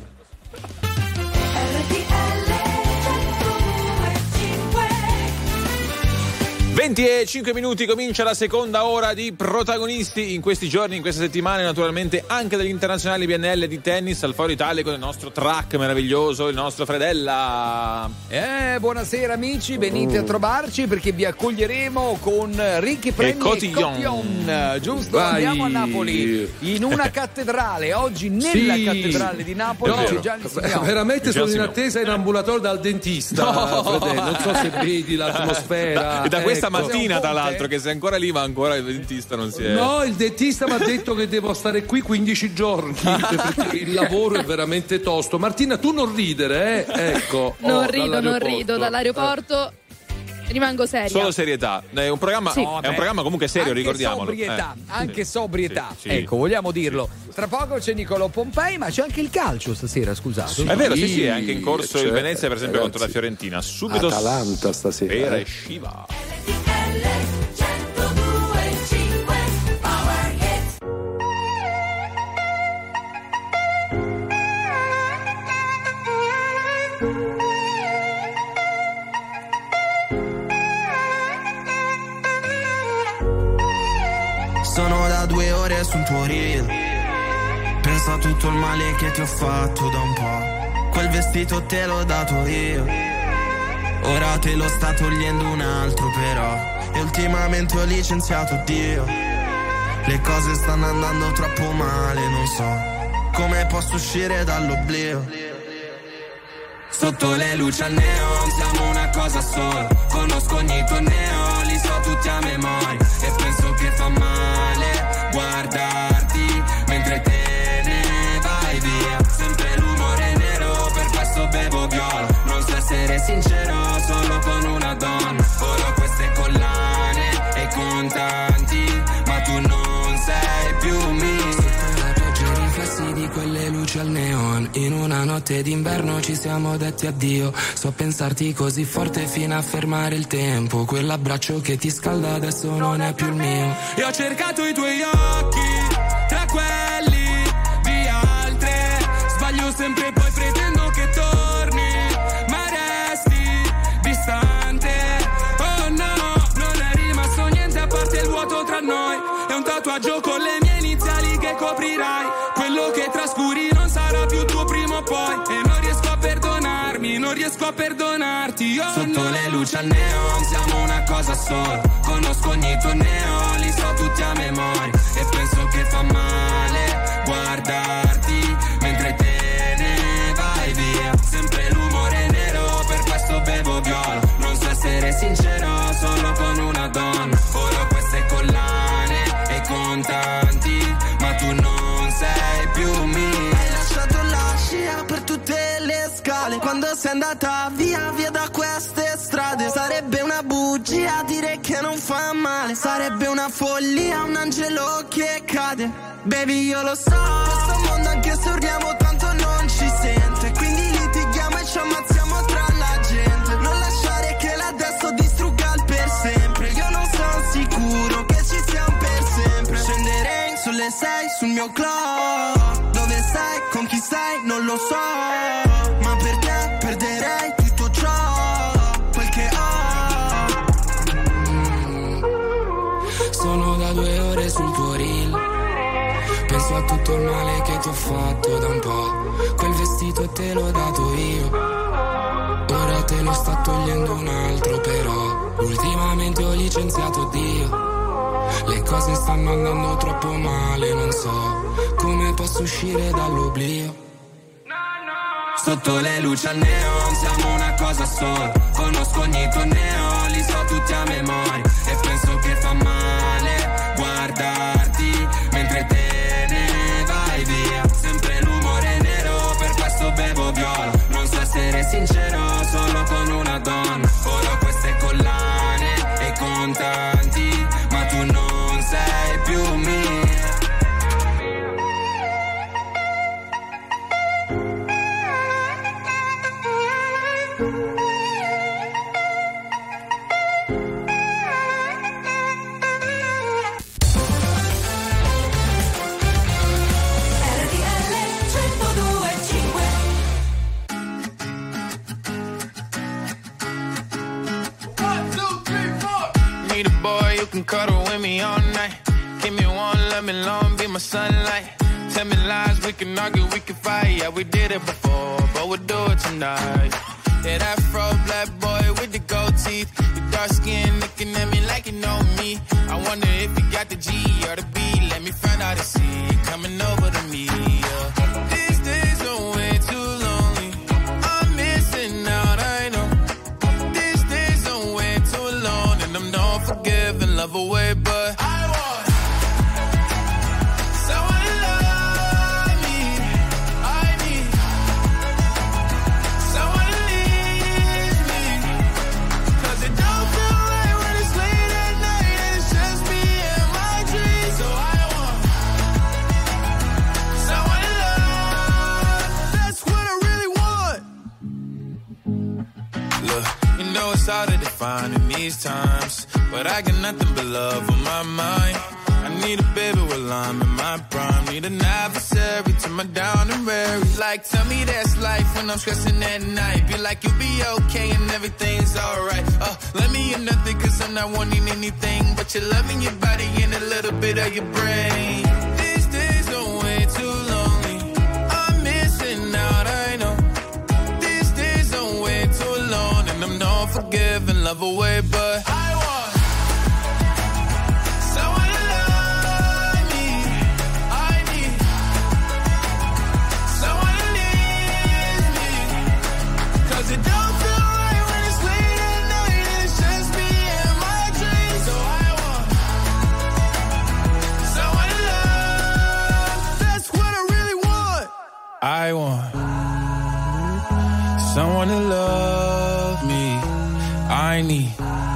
25 minuti, comincia la seconda ora di Protagonisti in questi giorni, in queste settimane, naturalmente anche degli internazionali BNL di tennis al Foro Italia con il nostro track meraviglioso, il nostro Fredella. Buonasera amici, venite a trovarci perché vi accoglieremo con ricchi premi e Cotillon. Giusto? Vai. Andiamo a Napoli in una cattedrale, oggi nella cattedrale di Napoli c'è Gianni Simeone. Veramente sono in attesa in ambulatorio dal dentista, Fredella. Non so se vedi l'atmosfera. Da questa stamattina, tra l'altro, che sei ancora lì, ma ancora il dentista non si è. No, il dentista mi ha detto che devo stare qui 15 giorni perché il lavoro è veramente tosto. Martina, tu non ridere, ecco. Non rido dall'aeroporto. Rimango seria. Solo serietà. È un programma, è un programma comunque serio, anche ricordiamolo. Sobrietà, anche sobrietà. Sì. Ecco, vogliamo dirlo. Tra poco c'è Nicolò Pompei, ma c'è anche il calcio stasera, scusate. È vero, sì, è anche in corso il Venezia, per esempio, ragazzi, contro la Fiorentina. Subito Atalanta stasera. Vera e Shiva. Sono da 2 ore sul tuo reel. Penso a tutto il male che ti ho fatto da un po'. Quel vestito te l'ho dato io. Ora te lo sta togliendo un altro però. E ultimamente ho licenziato Dio. Le cose stanno andando troppo male, non so come posso uscire dall'oblio. Sotto le luci al neon siamo una cosa sola. Conosco ogni tuo neon, li so tutti a memoria. E penso che fa male guardarti mentre te ne vai via. Sempre l'umore nero, per questo bevo viola. Non so essere sincero, solo con una donna. Ora queste collane e contanti, ma tu non sei più mia. Di quelle luci al neon, in una notte d'inverno ci siamo detti addio. So pensarti così forte fino a fermare il tempo. Quell'abbraccio che ti scalda adesso non è più il mio. E ho cercato i tuoi occhi tra quelli di altre. Sbaglio sempre poi pretendo che torni, ma resti distante. Oh no, non è rimasto niente a parte il vuoto tra noi. È un tatuaggio con le mie iniziali che coprirai. Quello che trascuri non sarà più tuo prima o poi. E non riesco a perdonarmi, non riesco a perdonarti. Oh, sotto le luci al neon siamo una cosa sola. Conosco ogni tuo neon, li so tutti a memoria. E penso che fa male guardarti mentre te ne vai via. Sempre l'umore nero, per questo bevo viola. Non so essere sincero, solo con una donna. Ora queste collane e contanti, ma tu non sei più mia. Hai lasciato la scia per tutte le scale. Quando sei andata via, via da queste strade. Sarebbe una bugia dire che non fa male. Sarebbe una follia, un angelo che cade. Baby, io lo so, questo mondo anche se urliamo tanto non ci sente. Quindi litighiamo e ci ammazziamo tra la gente. Non lasciare che l'adesso distrugga il per sempre. Io non sono sicuro che ci siamo per sempre. Scenderei sulle 6 sul mio club. Dove sei, con chi sei, non lo so. Ma per te perderei tutto ciò, quel che ho. Sono da 2 ore sul tuo reel. Penso a tutto il male che ti ho fatto da un po'. Quel vestito te l'ho dato io. Ora te lo sta togliendo un altro però. Ultimamente ho licenziato Dio. Le cose stanno andando troppo male, non so come posso uscire dall'oblio. Sotto le luci al neon siamo una cosa sola. Conosco ogni tuo neon, li so tutti a memoria. E penso che fa male guardarti mentre te ne vai via. Sempre l'umore nero, per questo bevo viola. Non so essere sincero, solo con una donna. Ora queste collane e contanti, ma tu non sei più mia. Need a boy who can cuddle with me all night. Give me one, let me long, be my sunlight. Tell me lies, we can argue, we can fight. Yeah, we did it before, but we'll do it tonight. Yeah, that fro black boy with the gold teeth. Your dark skin looking at me like you know me. I wonder if you got the G or the B. Let me find out and see you coming over to me. Yeah. These days are way too lonely. I'm missing out, I know. These days are way too alone, and I'm known for harder to find in these times, but I got nothing but love on my mind. I need a baby while I'm in my prime. Need an adversary to my down and weary. Like, tell me that's life when I'm stressing at night. Be like, you'll be okay and everything's alright. Let me in nothing cause I'm not wanting anything but your love and your body and a little bit of your brain. These days are way too lonely. I'm missing out, I know. These days are way too long and I'm not forgiving, love away, but I want it don't feel right when it's late at night and it's just me and my dreams. So I want someone to love. That's what I really want. I want someone to love me. I need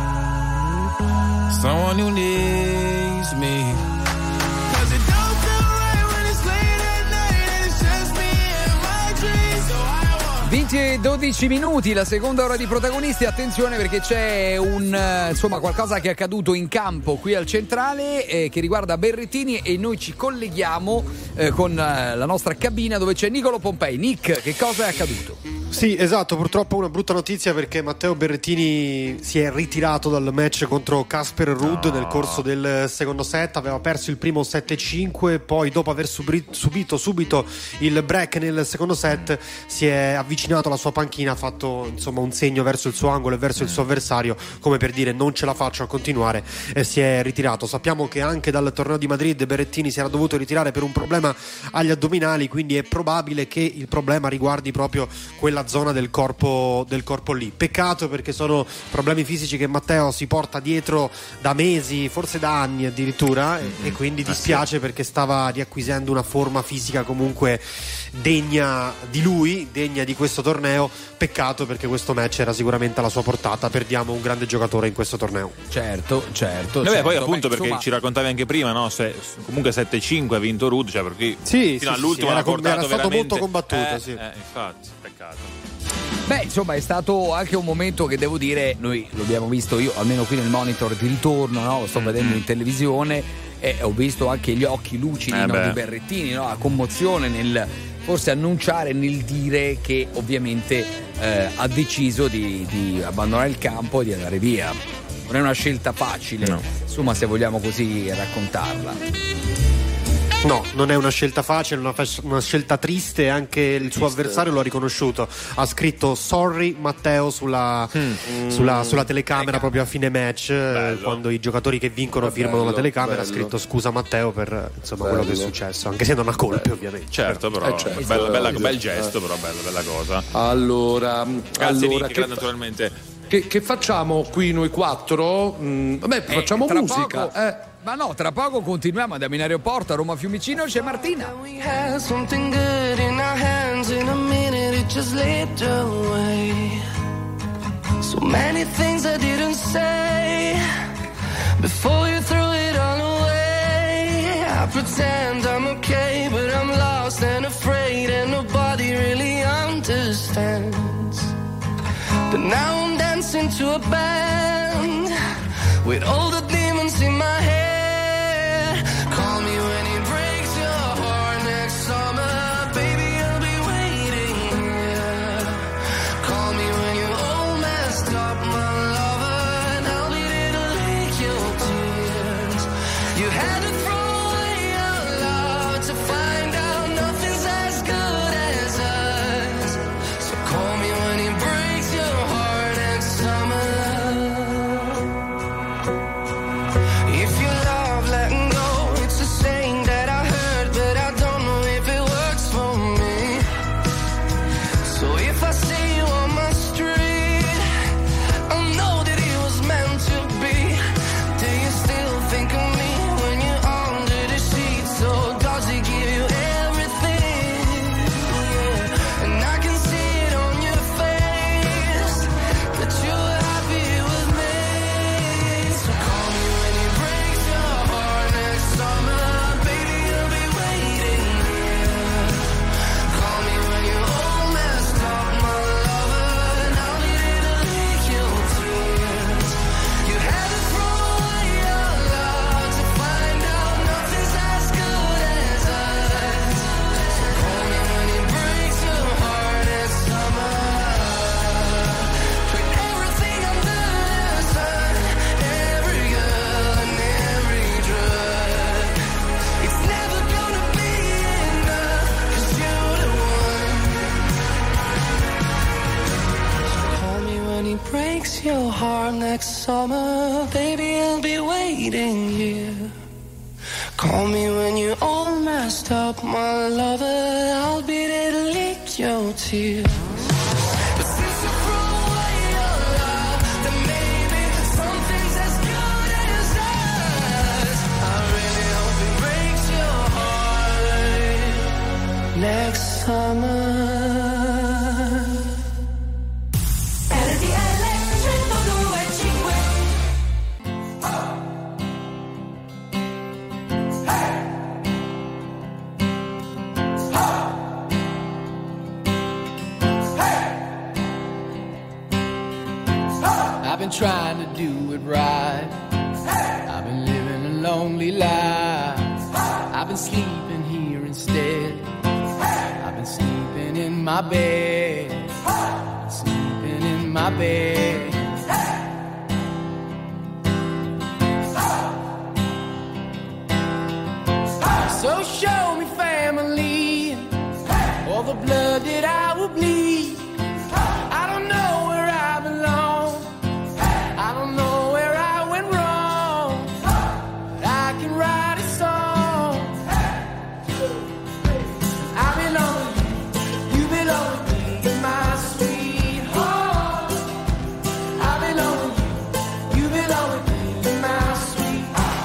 someone who needs me. 'Cause it don't feel right when it's late at night and it's just me and my dreams. So I 20 e 12 minuti, la seconda ora di Protagonisti. Attenzione perché c'è qualcosa che è accaduto in campo qui al centrale che riguarda Berrettini e noi ci colleghiamo con la nostra cabina dove c'è Nicolo Pompei. Nick, che cosa è accaduto? Sì, esatto, purtroppo una brutta notizia perché Matteo Berrettini si è ritirato dal match contro Casper Ruud nel corso del secondo set, aveva perso il primo 7-5, poi dopo aver subito subito il break nel secondo set si è avvicinato alla sua panchina, ha fatto un segno verso il suo angolo e verso il suo avversario come per dire non ce la faccio a continuare e si è ritirato. Sappiamo che anche dal torneo di Madrid Berrettini si era dovuto ritirare per un problema agli addominali, quindi è probabile che il problema riguardi proprio quella zona del corpo lì. Peccato perché sono problemi fisici che Matteo si porta dietro da mesi, forse da anni addirittura, e quindi dispiace perché stava riacquisendo una forma fisica comunque degna di lui, degna di questo torneo. Peccato perché questo match era sicuramente alla sua portata, perdiamo un grande giocatore in questo torneo. Certo. Poi appunto perché ci raccontavi anche prima, no? Comunque 7-5 ha vinto Ruud, cioè perché fino all'ultimo era portato stato veramente molto combattuto, infatti, peccato. È stato anche un momento che devo dire, noi lo abbiamo visto, io almeno qui nel monitor di ritorno, no? Lo sto vedendo in televisione e ho visto anche gli occhi lucidi di Berrettini, no? La commozione nel forse annunciare, nel dire che ovviamente ha deciso di abbandonare il campo e di andare via. Non è una scelta facile, insomma, se vogliamo così raccontarla. No, non è una scelta facile, una scelta triste, anche il suo avversario lo ha riconosciuto, ha scritto sorry Matteo sulla telecamera proprio a fine match, quando i giocatori che vincono firmano la telecamera, ha scritto scusa Matteo per quello che è successo, anche se non ha colpe ovviamente. Certo, però bel gesto, però bella cosa. Allora, Nick, naturalmente. Che facciamo qui noi quattro? Facciamo musica. Ma no, tra poco continuiamo, andiamo in aeroporto a Roma Fiumicino, c'è Martina. We had something good in our hands, in a minute it just slipped away. So many things I didn't say before you threw it all away. I pretend I'm okay, but I'm lost and afraid, and nobody really understands. But now I'm dancing to a band with all the demons in my head. Call me when he breaks your heart next summer, baby, I'll be waiting here. Call me when you're all messed up, my lover, and I'll be there to lick your tears. You had to throw away your love to find out nothing's as good as us. So call me when he breaks your heart next summer. breaks your heart next summer, baby, I'll be waiting here. Call me when you're all messed up, my lover, I'll be there to lick your tears. But since you threw away your love, then maybe something's as good as us. I really hope it breaks your heart next summer. I've been trying to do it right. I've been living a lonely life. I've been sleeping here instead. I've been sleeping in my bed. Sleeping in my bed. So show me family, all the blood that I will bleed. I don't know where I belong. I don't know where I went wrong. I can write a song. I belong to you, you belong to me, my sweetheart. I belong to you, you belong to me, my sweetheart.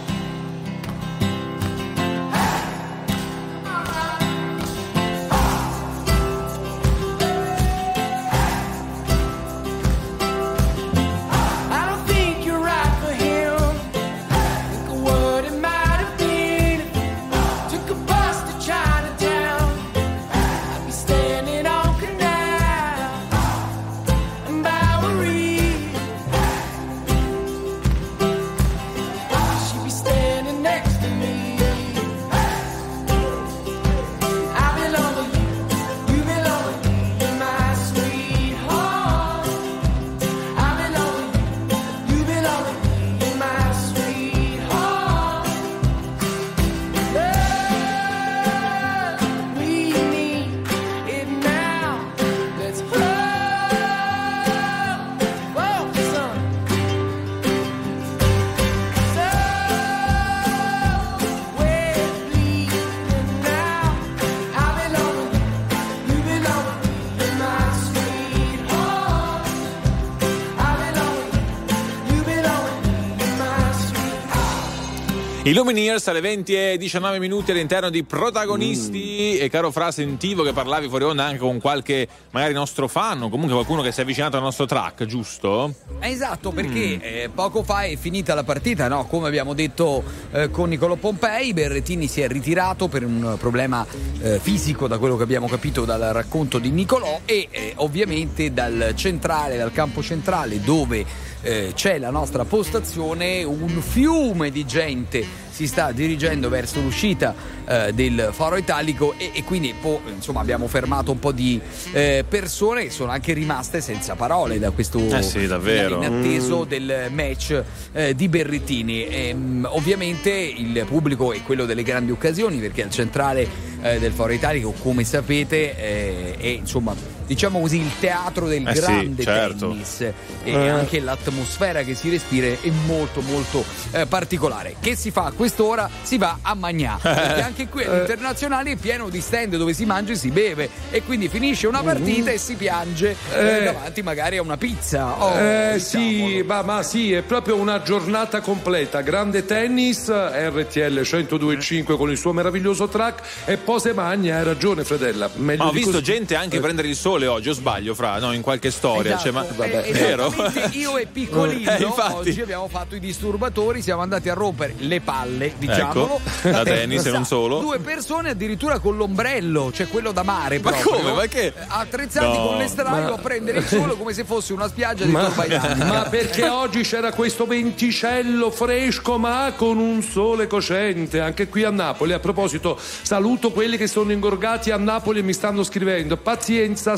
I Lumineers alle 20:19 all'interno di Protagonisti. E caro Fra, sentivo che parlavi fuori onda anche con qualche magari nostro fan o comunque qualcuno che si è avvicinato al nostro track, giusto? Esatto, perché poco fa è finita la partita, no? Come abbiamo detto con Nicolò Pompei, Berrettini si è ritirato per un problema fisico, da quello che abbiamo capito dal racconto di Nicolò, e ovviamente dal campo centrale dove c'è la nostra postazione, un fiume di gente si sta dirigendo verso l'uscita del Foro Italico e quindi insomma abbiamo fermato un po' di persone che sono anche rimaste senza parole da questo sì, davvero. inatteso del match di Berrettini. Ovviamente il pubblico è quello delle grandi occasioni, perché al centrale del Foro Italico, come sapete, è insomma, diciamo così, il teatro del grande tennis, e anche l'atmosfera che si respira è molto molto particolare. Che si fa a quest'ora? Si va a mangiare, perché anche qui all'Internazionale è pieno di stand dove si mangia e si beve, e quindi finisce una partita e si piange davanti magari a una pizza. Sì, ma sì, è proprio una giornata completa. Grande tennis, RTL 102.5 con il suo meraviglioso track, e poi se magna. Hai ragione, Fredella. Ma ho visto gente anche prendere il sole oggi, o sbaglio, Fra? No, in qualche storia. Esatto. Vabbè, vero? Io e Piccolino oggi abbiamo fatto i disturbatori, siamo andati a rompere le palle, diciamolo, da tennis e non solo. 2 persone addirittura con l'ombrello, cioè quello da mare proprio. Ma come? Ma che? Attrezzati con l'estraio a prendere il sole come se fosse una spiaggia di Torbagliani. Ma perché oggi c'era questo venticello fresco ma con un sole cocente anche qui a Napoli. A proposito, saluto quelli che sono ingorgati a Napoli e mi stanno scrivendo: pazienza,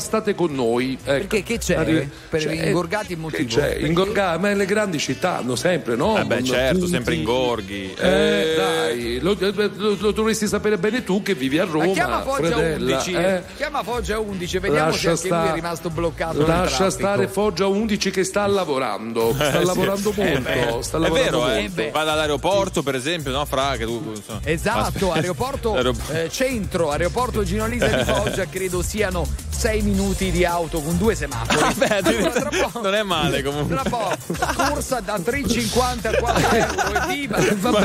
state con noi. Ecco. Perché che c'è? Per ingorgati il motivo? C'è? Ingorgati, ma le grandi città hanno sempre, no? Certo, punti. sempre ingorghi. Dai, lo dovresti sapere bene tu che vivi a Roma. Ma chiama Foggia Fredella, 11. Chiama Foggia 11, vediamo se anche lui è rimasto bloccato. Lascia stare Foggia 11 che sta lavorando. Sta lavorando molto. Sta lavorando molto. Va dall'aeroporto, per esempio, no? Fra che tu. Esatto, aeroporto centro, aeroporto Gino Lisa di Foggia, credo siano 6 minuti di auto con 2 semafori. Non è male comunque. Tra poco, corsa da 3,50 a 4 euro e viva.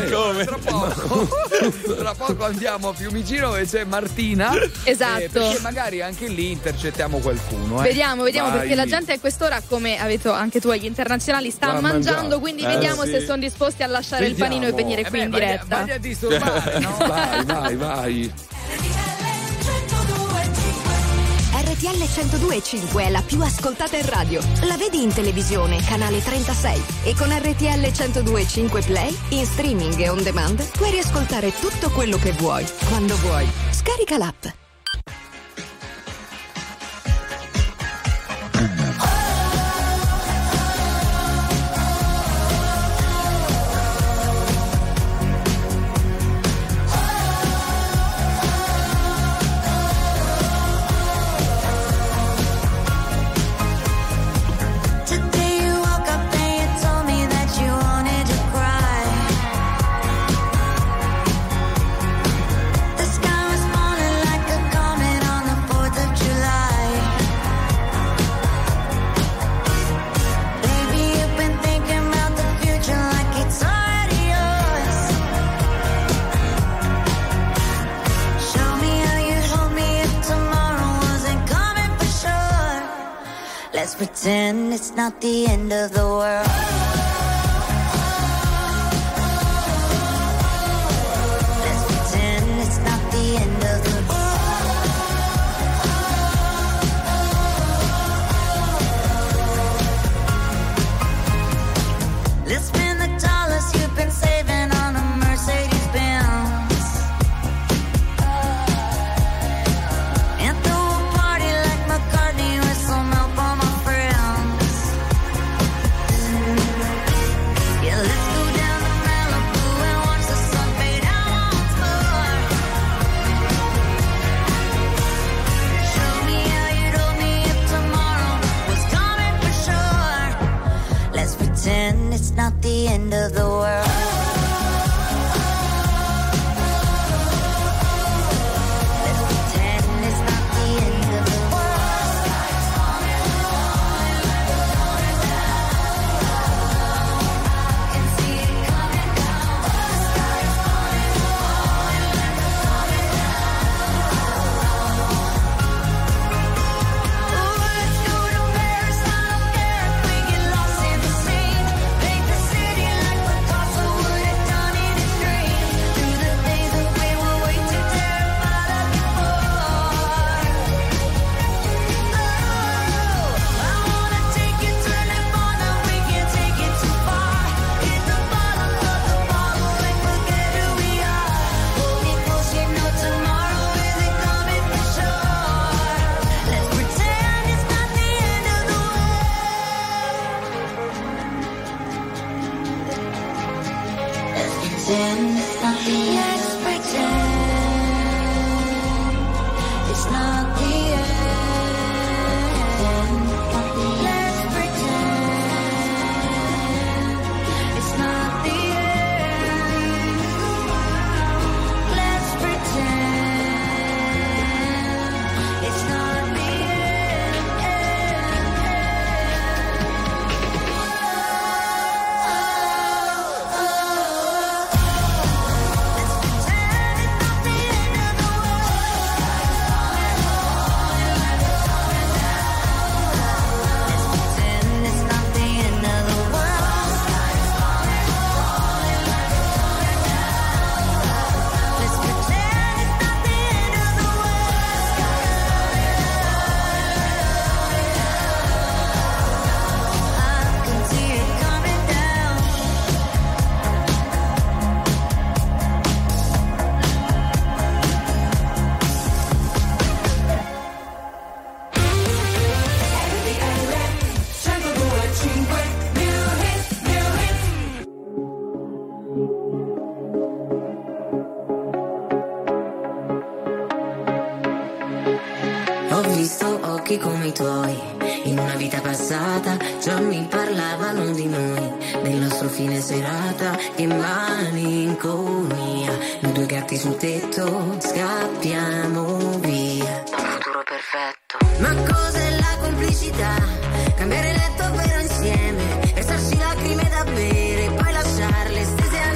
Tra poco andiamo a Fiumicino dove c'è Martina. Esatto. Perché magari anche lì intercettiamo qualcuno. Vediamo perché la gente a quest'ora, come hai detto anche tu agli internazionali, sta mangiando, quindi vediamo se sono disposti a lasciare il panino e venire qui in diretta. Vai a disturbare, no? Vai. RTL 102.5 è la più ascoltata in radio. La vedi in televisione, canale 36. E con RTL 102.5 Play, in streaming e on demand, puoi riascoltare tutto quello che vuoi, quando vuoi. Scarica l'app. Let's pretend it's not the end of the world. Let's pretend it's not the end of the world. Let's spend the dollars you've been saving on a Mercedes Benz. It's not the end of the world. Let's pretend it's not the end of the world. I can see it coming down. The sky is falling, falling like a domino. Oh, let's go to Paris, I don't care if we get lost in the sea. Let's pretend it's not the end. Let's pretend it's not the end. Let's pretend it's not the end. occhi come i tuoi, in una vita passata già mi parlavano di noi, del nostro fine serata, che malinconia, noi due gatti sul tetto, scappiamo via. Un futuro perfetto. Ma cos'è la complicità? Cambiare letto però insieme, versarsi lacrime da bere, poi lasciarle stese al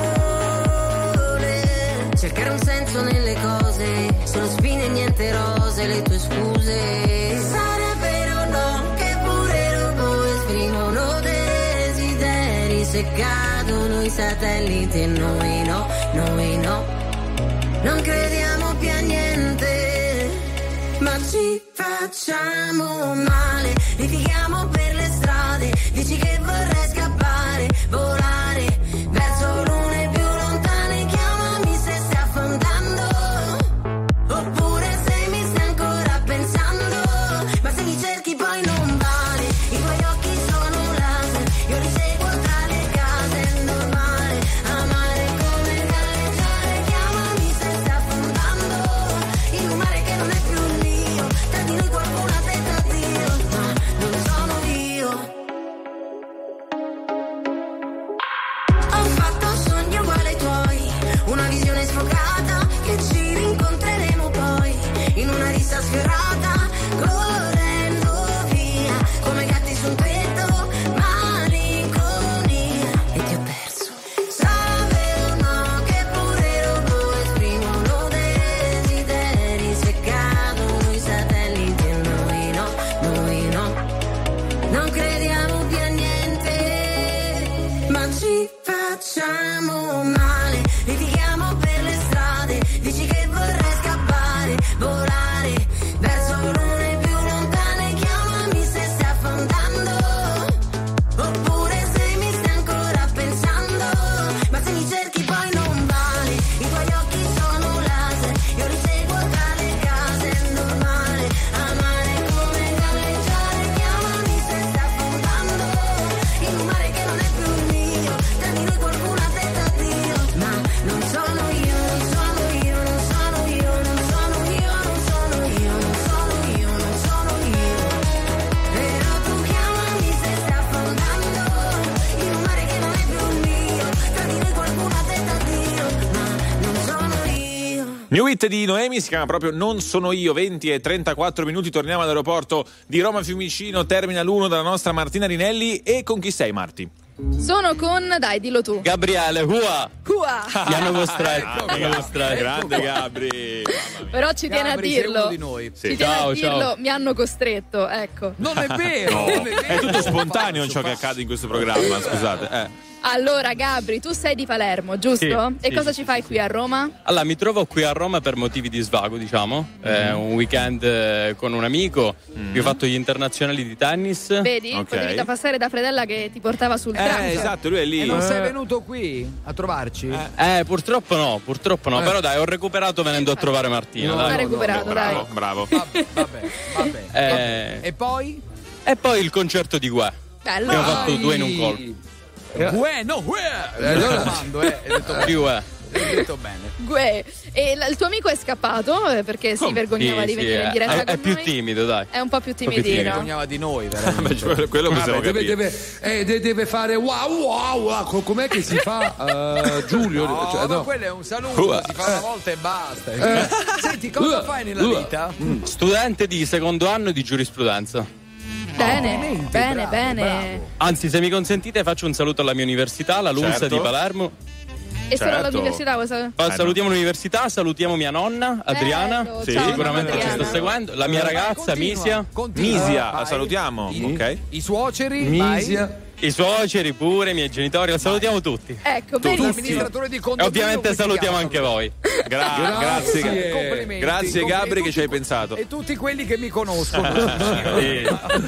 sole, cercare un senso nelle cose, solo spine e niente rose, le tue scuse sarebbero no, che pure robot esprimono desideri, se cadono i satelliti e noi no, non crediamo più a niente, ma ci facciamo male, litighiamo per le strade, dici che vorrei scappare, volare verso lune più lontane, chiamami se stai affondando, oppure se mi stai ancora pensando, ma se mi cerchi poi non vale, i tuoi occhi sono laser, io li seguo tra le case, è normale, amare come galleggiare, chiamami se stai affondando, in un mare che non è più il mio, tra di noi qualcuno ha detto addio, ma non sono io. Ho fatto un sogno uguale ai tuoi, una visione sfocata, che ci rincontreremo poi, in una rissa sfiorata, correndo via, come gatti su un tetto, malinconia, e ti ho perso. Sapevo che pure robot esprimono desideri, se cadono i satelliti e noi no, non crediamo più a niente, ma ci facciamo male, litighiamo per le strade, dici che vorrei scappare, volare verso lune più lontane, chiamami se stai affondando, oppure se mi stai ancora pensando, ma se mi cerchi poi non vale, i tuoi occhi sono laser, io li seguo tra le case, è normale, amare come galleggiare, chiamami se stai affondando, in un mare che non è più il mio, tra di noi qualcuno ha detto addio, ma non sono io, non sono io, non sono io, non sono io, non sono io, non sono io, non sono io, però tu chiamami se stai affondando, in un mare che non è più il mio, tra di noi qualcuno ha detto addio, ma non sono io. New hit di Noemi si chiama proprio Non sono io. 20 e 34 minuti, torniamo all'aeroporto di Roma Fiumicino, Terminal 1 dalla nostra Martina Rinelli. E con chi sei, Marti? Sono con, dai, dillo tu. Gabriele, Hua. Mi hanno costretto. Grande Gabri. Però ci tiene a Gabri, sei dirlo. uno di noi. Ci tiene a dirlo, mi hanno costretto, ecco. Non è vero, No, non è vero. è tutto spontaneo ciò che accade in questo programma, scusate. Allora, Gabri, tu sei di Palermo, giusto? Sì, E sì, cosa sì, ci fai qui a Roma? Allora, mi trovo qui a Roma per motivi di svago, diciamo. Un weekend con un amico. Io ho fatto gli internazionali di tennis. Vedi? Potevi da passare da Fredella che ti portava sul tram. Esatto, lui è lì. E non sei venuto qui a trovarci? Purtroppo no. Però dai, ho recuperato venendo a trovare Martina. Non dai. ha recuperato, dai. Bravo. Vabbè. E poi? E poi il concerto di Gue. Bello. Abbiamo fatto 2 in un colpo. Allora lo mando, hai detto bene. Hai detto bene. Gue. E il tuo amico è scappato perché si vergognava di venire in diretta con è più noi. timido, dai. È un po' più Si timidino. vergognava di noi, veramente. Quello possiamo capire. Deve fare wow. Com'è che si fa, Giulio? No, quello è un saluto, si fa una volta e basta. Senti, cosa fai nella vita? Studente di secondo anno di giurisprudenza. Bene, bene, bene. Bravo. Anzi, se mi consentite, faccio un saluto alla mia università, la LUMSA di Palermo. E solo all'università cosa? Salutiamo l'università, salutiamo mia nonna Adriana, Bello, sì, ciao, sicuramente Adriana. ci sta seguendo, la mia ragazza Misia. Misia, la Vai. salutiamo. Ok. I suoceri? Misia. I suoceri pure, i miei genitori, la salutiamo tutti. Ecco, L'amministratore di E condominio. ovviamente come si salutiamo chiama? anche voi. Grazie. Complimenti. Grazie Gabri che ci hai pensato. E tutti quelli che mi conoscono. Sì.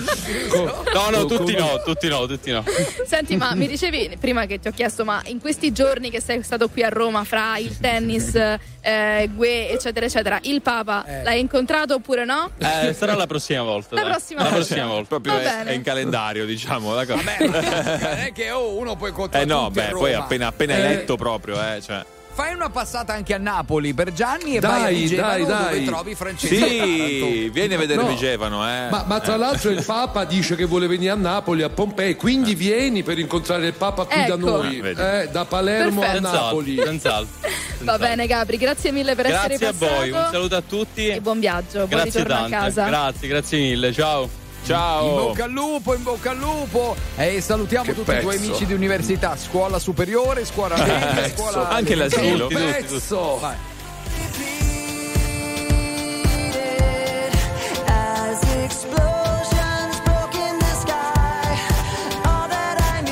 No, tutti no. Senti, ma mi dicevi prima che ti ho chiesto, ma in questi giorni che sei stato qui a Roma fra il tennis, Gue, eccetera, eccetera, il Papa l'hai incontrato oppure no? Sarà la prossima volta. La dai. prossima La volta. prossima volta. Proprio Va è bene. in calendario, diciamo. Vabbè, non è che uno può incontrare No, tutti a beh, Roma. poi appena eletto proprio, cioè. fai una passata anche a Napoli per Gianni e Dai, vai a Vigevano, dai. dove trovi Francesco. Sì, vieni a vedere No. Vigevano, Ma tra l'altro il Papa dice che vuole venire a Napoli, a Pompei, quindi vieni per incontrare il Papa qui da Ecco. noi, da Palermo Perfetto. a Napoli. Va bene Gabri, grazie mille per essere Grazie a passato. voi, un saluto a tutti. E buon viaggio, buon Grazie ritorno tante. a casa. Grazie mille, ciao. In bocca al lupo e salutiamo Che tutti i tuoi pezzo. amici di università, scuola superiore, scuola media, scuola Anche l'asilo. Che pezzo! Vai. As explosions broke in the sky, all that I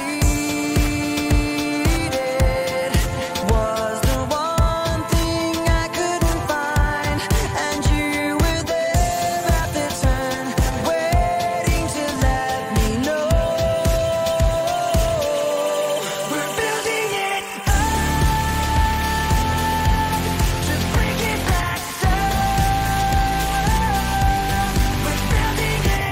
needed was the one thing I couldn't find, and you were there at the turn, waiting to let me know. We're building it up to bring it back down. We're building it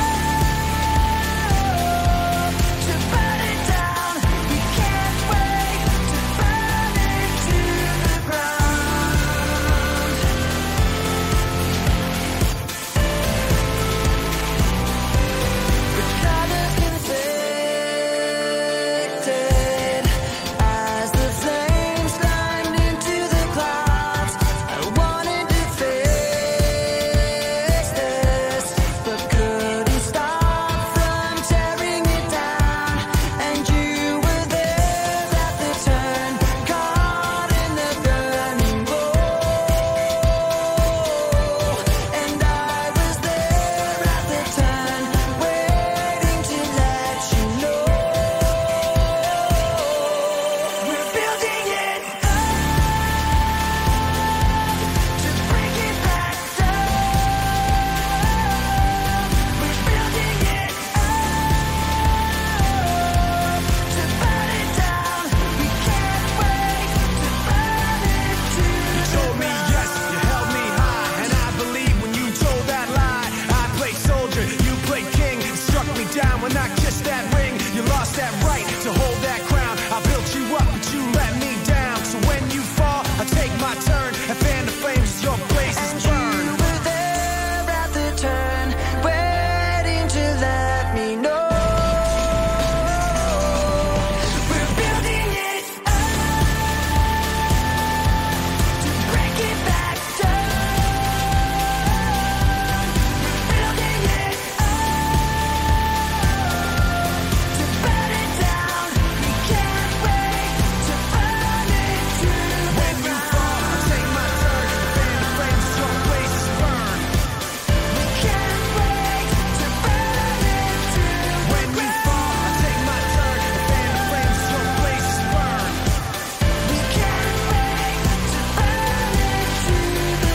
up to burn it down. We can't wait to burn it to the ground. The colors conflicted as the flames climbed into the clouds. I wanted to face this, but couldn't stop from tearing it down. And you were there at the turn, caught in the burning glow. And I was there at the turn, waiting to let you know. We're building it up to bring it back down. We're building it up to burn it down. We can't wait to burn it to You told me yes, you held me high, and I believe when you told that lie. I played soldier, you played king. It struck me down when I kissed that ring. You lost that right to hold that crown. I built you up, but you let me down. So when you fall, I take my turn and fan the flames as your blazes burn. You were there at the turn, waiting to let me know. We're building it up to break it back down. We're building it up to burn it down. We can't wait to burn it to the When you fall, I take my turn and fan the flames as your blazes burn. We can't wait to burn it to When you fall, I take my turn and fan the flames as your blazes burn. We can't wait to burn it to the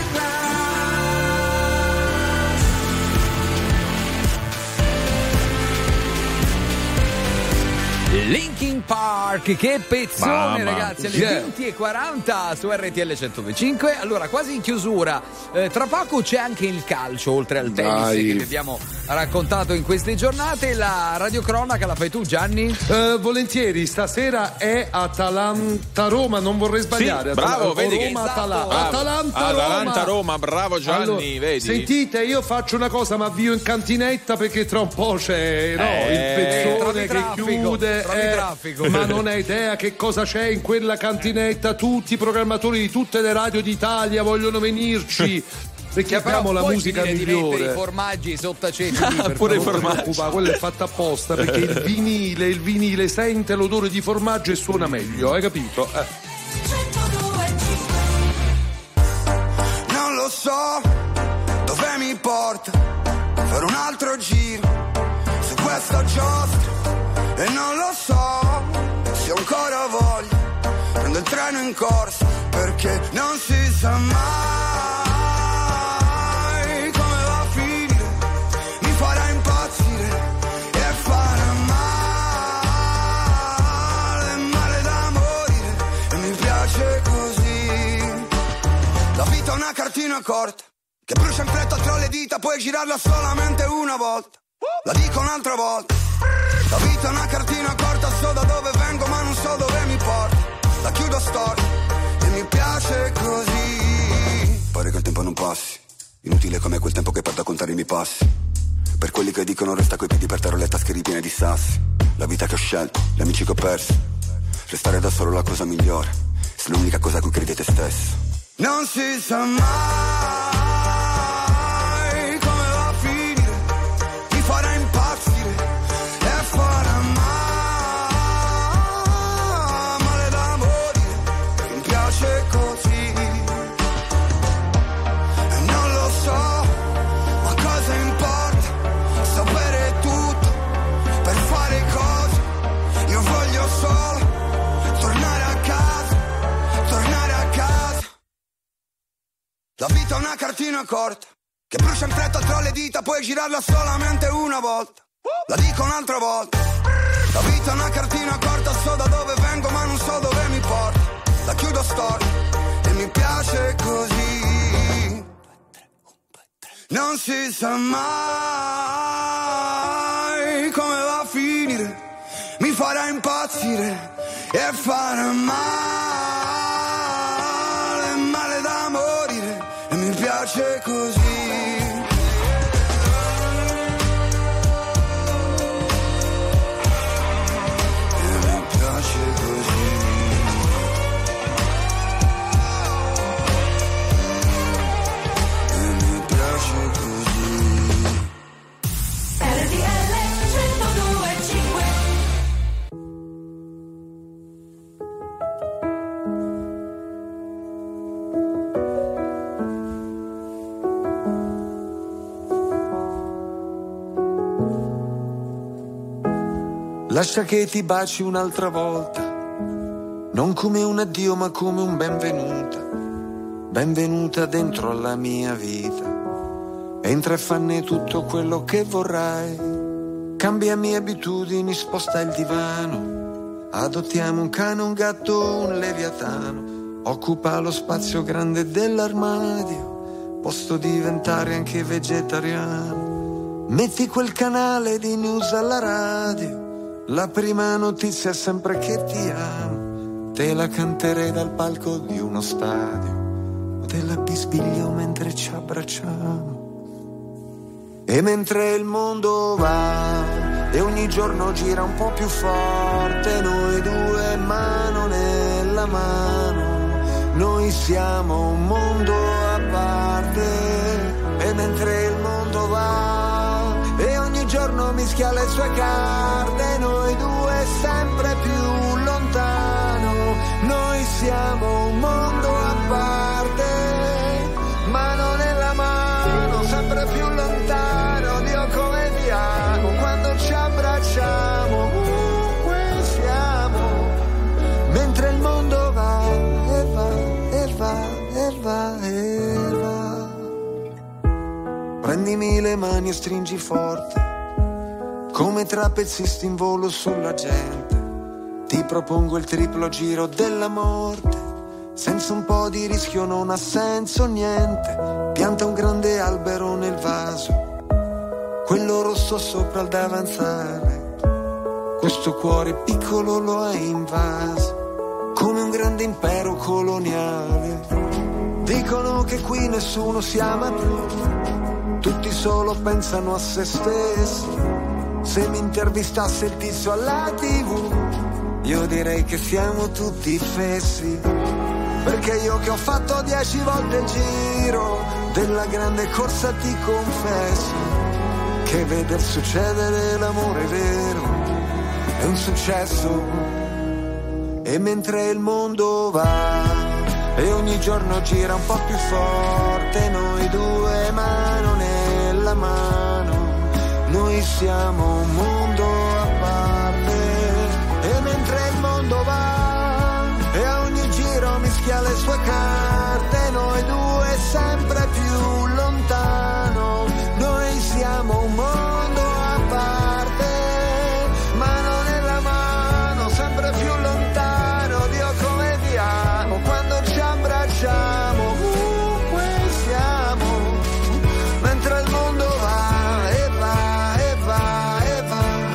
Linkin Park, che pezzone Mamma. ragazzi, alle Yeah. 20:40 su RTL 105. Allora, quasi in chiusura, tra poco c'è anche il calcio, oltre al tennis Dai. che vi abbiamo raccontato in queste giornate. La radiocronaca la fai tu, Gianni? Volentieri, stasera è Atalanta-Roma, non vorrei sbagliare. Sì, bravo, vedi che- Roma-Atalanta. Esatto. Atalanta-Roma, bravo Gianni, Allora, vedi? sentite, io faccio una cosa, ma avvio in cantinetta perché tra un po' c'è trovi il pezzone che traffico, chiude. trovi traffico. Ma non hai idea che cosa c'è in quella cantinetta. Tutti i programmatori di tutte le radio d'Italia vogliono venirci. Perché Però abbiamo la puoi musica finire di mettere migliore. i formaggi sottaceti lì, per Pure i favore. formaggi. Quello è fatto apposta perché il vinile sente l'odore di formaggio e suona meglio, hai capito? Non lo so dove mi porta fare un altro giro su questa giostra e non lo so se ho ancora voglia prendo il treno in corsa perché non si sa mai come va a finire, mi farà impazzire e farà male da morire e mi piace così. La vita è una cartina corta che brucia in fretta tra le dita, puoi girarla solamente una volta. La dico un'altra volta. La vita è una cartina corta, so da dove vengo ma non so dove mi porta. La chiudo storta e tempo non passi, inutile come quel tempo che perdo a contare i miei passi. Per quelli che dicono resta coi piedi per terra, le tasche ripiene di sassi. La vita che ho scelto, gli amici che ho perso, restare da solo la cosa migliore, se l'unica cosa a cui credi te stesso. Non si sa mai come va a finire, mi farà impazzire e farà male da morire, mi piace così. E non lo so, ma cosa importa, sapere tutto per fare cose. Io voglio solo tornare a casa, tornare a casa. La vita è una cartina corta che brucia in fretta tra le dita, puoi girarla solamente una volta. La dico un'altra volta. La vita è una cartina corta, so da dove vengo ma non so dove mi porta. La chiudo storta e mi piace così. Non si sa mai come va a finire, mi farà impazzire e farà male da morire, e mi piace così. E mi piace così. E mi piace così. RTL 102.5. Lascia che ti baci un'altra volta, non come un addio ma come un benvenuta. Benvenuta dentro alla mia vita. Entra e fanne tutto quello che vorrai. Cambiami abitudini, sposta il divano. Adottiamo un cane, un gatto, un leviatano. Occupa lo spazio grande dell'armadio. Posso diventare anche vegetariano. Metti quel canale di news alla radio. La prima notizia è sempre che ti amo. Te la canterei dal palco di uno stadio, o te la bisbiglio mentre ci abbracciamo. E mentre il mondo va e ogni giorno gira un po' più forte, noi due mano nella mano, noi siamo un mondo a parte. E mentre il mondo va e ogni giorno mischia le sue carte, noi due sempre più lontano, noi siamo un mondo a parte, mano nella mano, sempre più lontano. Dio come ti amo quando ci abbracciamo, ovunque siamo, mentre il mondo va e va e va e va e va. Prendimi le mani e stringi forte, come trapezzisti in volo sulla gente. Ti propongo il triplo giro della morte, senza un po' di rischio non ha senso niente. Pianta un grande albero nel vaso, quello rosso sopra il davanzale. Questo cuore piccolo lo hai invaso, come un grande impero coloniale. Dicono che qui nessuno si ama più, tutti solo pensano a se stessi. Se mi intervistasse il tizio alla TV, io direi che siamo tutti fessi. Perché io che ho fatto 10 volte il giro della grande corsa ti confesso che veder succedere l'amore vero è un successo. E mentre il mondo va e ogni giorno gira un po' più forte, noi due mano nella mano, noi siamo un mondo a parte. E mentre il mondo va e a ogni giro mischia le sue carte, noi due sempre più lontano, noi siamo un mondo a parte, mano nella mano, sempre più lontano. Dio come ti amo quando ci abbracciamo, ovunque siamo, mentre il mondo va e va e va e va.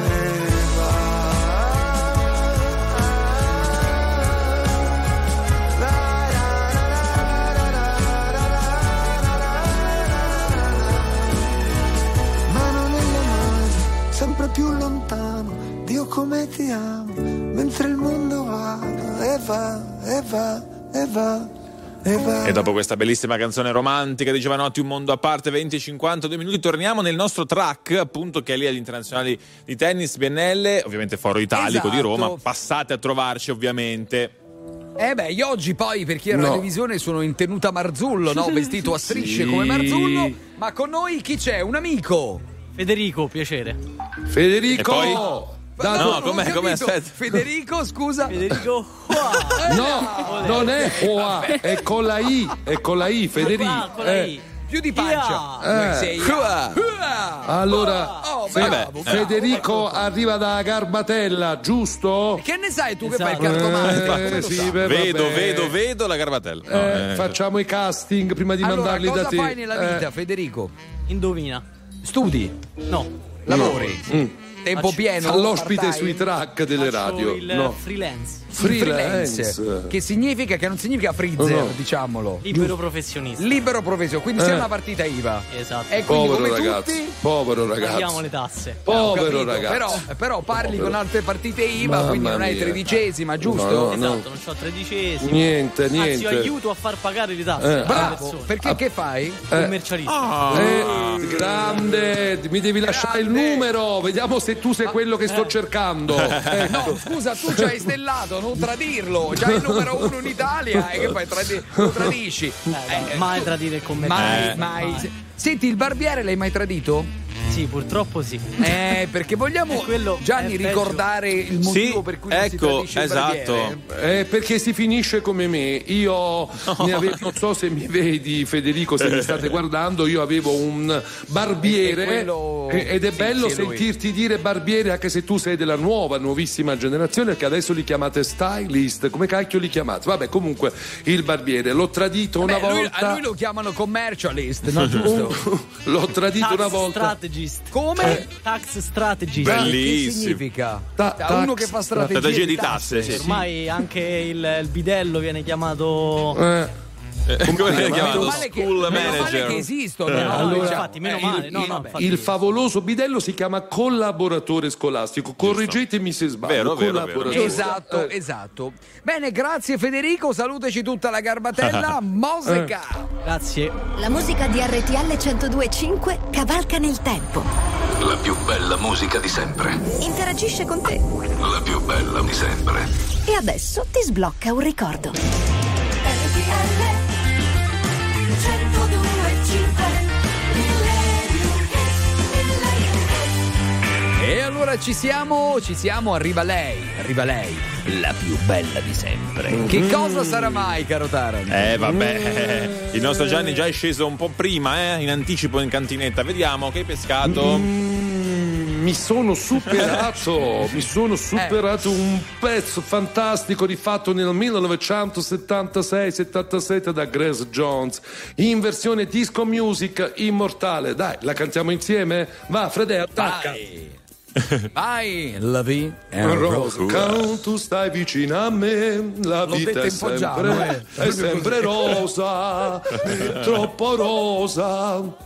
mentre il mondo va e va e va e va. E dopo questa bellissima canzone romantica di Giovanotti, Un mondo a parte, 20-52 minuti, torniamo nel nostro track, appunto, che è lì agli internazionali di tennis BNL, ovviamente Foro Italico di Roma. Passate a trovarci, ovviamente. Io oggi poi, per chi era in televisione, sono in tenuta Marzullo, no? Vestito a strisce come Marzullo. Ma con noi chi c'è? Un amico. Federico, piacere. Federico! E poi? Com'è? Aspetta. Federico, scusa. Federico. No, non è Hoa, è con la I, Federico. Con la I. Più di pancia. Allora, Federico arriva da Garbatella, giusto? Che ne sai tu che fai il cartomante? Vedo la Garbatella. Facciamo i casting prima di mandarli da te. Cosa fai nella vita, Federico? Indovina. Studi? No. Lavori? Tempo pieno? All'ospite sui track delle radio. Il freelance. Che significa? Che non significa freezer, diciamolo. Libero professionista. Quindi sei una partita IVA. Esatto. E quindi povero come ragazzo, tutti povero ragazzo. Paghiamo le tasse. Povero ragazzo. Però parli con altre partite IVA, quindi non hai tredicesima, giusto? Esatto, non c'ho tredicesima. Niente. Anzi, io aiuto a far pagare le tasse. Bravo, perché che fai? Commercialista. Grande, mi devi lasciare il numero, vediamo se tu sei quello che sto cercando. No, scusa, tu ci hai stellato, non tradirlo. C'hai il numero 1 in Italia e che fai? Lo tradisci. Mai tradire il commercialista. Mai. Senti, il barbiere l'hai mai tradito? Sì, purtroppo sì. Perché vogliamo, Gianni, ricordare il motivo per cui non si tradisce il barbiere? Perché si finisce come me. Io non so se mi vedi, Federico, se mi state guardando, io avevo un barbiere ed è bello sentirti dire barbiere anche se tu sei della nuovissima generazione, che adesso li chiamate stylist, come cacchio li chiamate? Vabbè, comunque il barbiere l'ho tradito una volta. A lui lo chiamano commercialist, no? Giusto? L'ho tradito una volta. Strategist. Come? Tax strategist. Bellissimo. Che significa? Uno che fa strategie di tasse. Sì. Ormai anche il bidello viene chiamato come viene chiamato? School manager. Che esistono. Allora, infatti, meno male. Il favoloso bidello si chiama collaboratore scolastico. Correggetemi se sbaglio. Vero. Esatto. Bene, grazie Federico. Salutaci tutta la Garbatella. Musica. Grazie. La musica di RTL 102.5 cavalca nel tempo. La più bella musica di sempre. Interagisce con te. La più bella di sempre. E adesso ti sblocca un ricordo. E allora ci siamo, arriva lei, la più bella di sempre. Che cosa sarà mai, caro Taran? Vabbè, il nostro Gianni già è sceso un po' prima, in anticipo in cantinetta. Vediamo che hai pescato. Mi sono superato un pezzo fantastico rifatto nel 1976-77 da Grace Jones in versione disco music immortale. Dai, la cantiamo insieme? Va, Fredè, attacca. Vai, la vie rosa. Quando tu stai vicino a me, la vita è sempre rosa, è troppo rosa.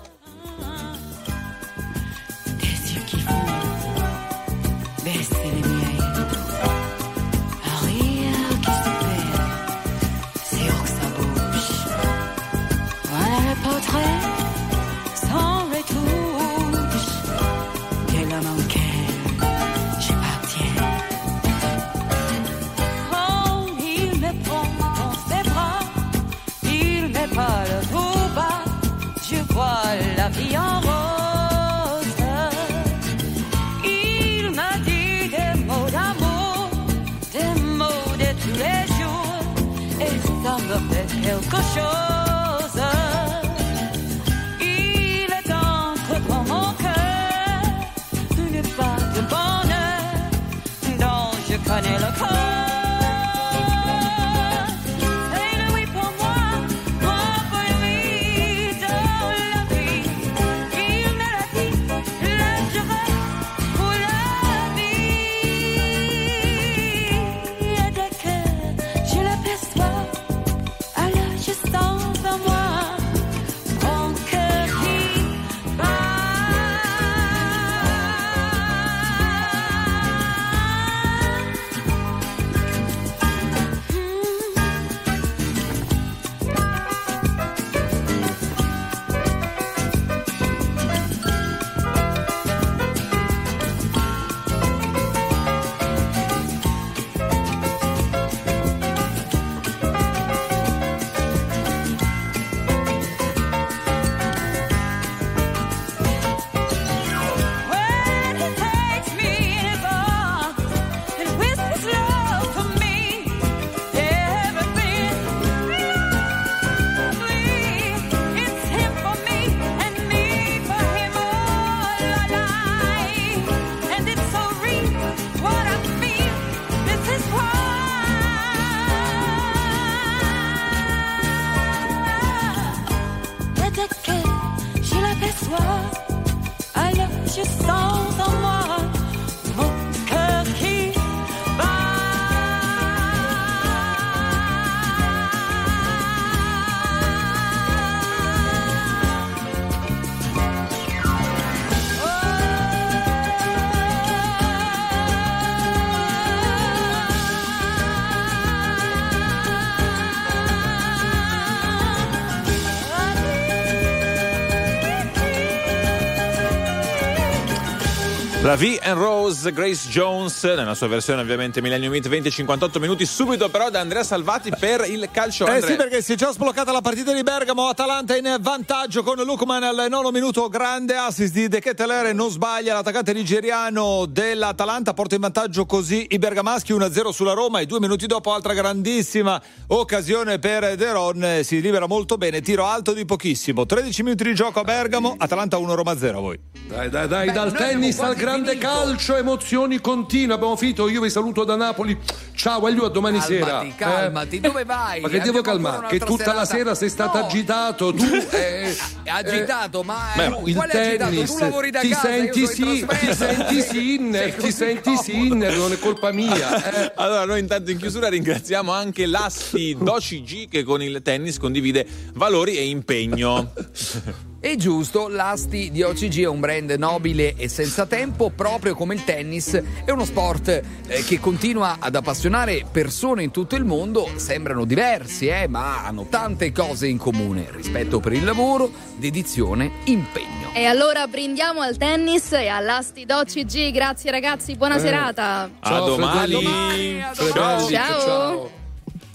Baisser les miens. Rien qui se perd, c'est haut que ça bouge. Voilà le portrait sans retouche. Et l'homme auquel j'appartiens. Oh, il me prend dans ses bras, il me parle tout bas. Je vois la vie en rose. Ça me fait quelque chose. Il est entre dans mon cœur une part de bonheur dont je connais le cœur. C'est lui pour moi pour lui dans la vie. Il me l'a dit, là je vais pour la vie. Et dès que je l'aperçois, je sens La V and Rose, Grace Jones, nella sua versione ovviamente Millennium Hit, 20-58 minuti. Subito però da Andrea Salvati per il calcio. Sì, perché si è già sbloccata la partita di Bergamo. Atalanta in vantaggio con Lukman al 9° minuto. Grande assist di De Ketelaere, non sbaglia l'attaccante nigeriano dell'Atalanta. Porta in vantaggio così i bergamaschi 1-0 sulla Roma. E 2 minuti dopo altra grandissima occasione per De Ron. Si libera molto bene, tiro alto di pochissimo. 13 minuti di gioco a Bergamo. Atalanta 1, Roma 0. A voi. Dai, dal tennis al grande calcio, emozioni continue. Abbiamo finito, io vi saluto da Napoli. Ciao, Elio, a domani sera. Calmati, dove vai? Ma che devo calmare? Che tutta la sera sei stato agitato, tu agitato, ma il quale tennis, agitato? Tu lavori da ti casa, senti sinner, non è colpa mia. Allora, noi intanto in chiusura ringraziamo anche l'Asti d'OCG che con il tennis condivide valori e impegno. È giusto, l'Asti di OCG è un brand nobile e senza tempo, proprio come il tennis. È uno sport che continua ad appassionare persone in tutto il mondo. Sembrano diversi, ma hanno tante cose in comune: rispetto per il lavoro, dedizione, impegno. E allora brindiamo al tennis e all'Asti d'OCG. Grazie ragazzi, buona serata. A domani. Ciao.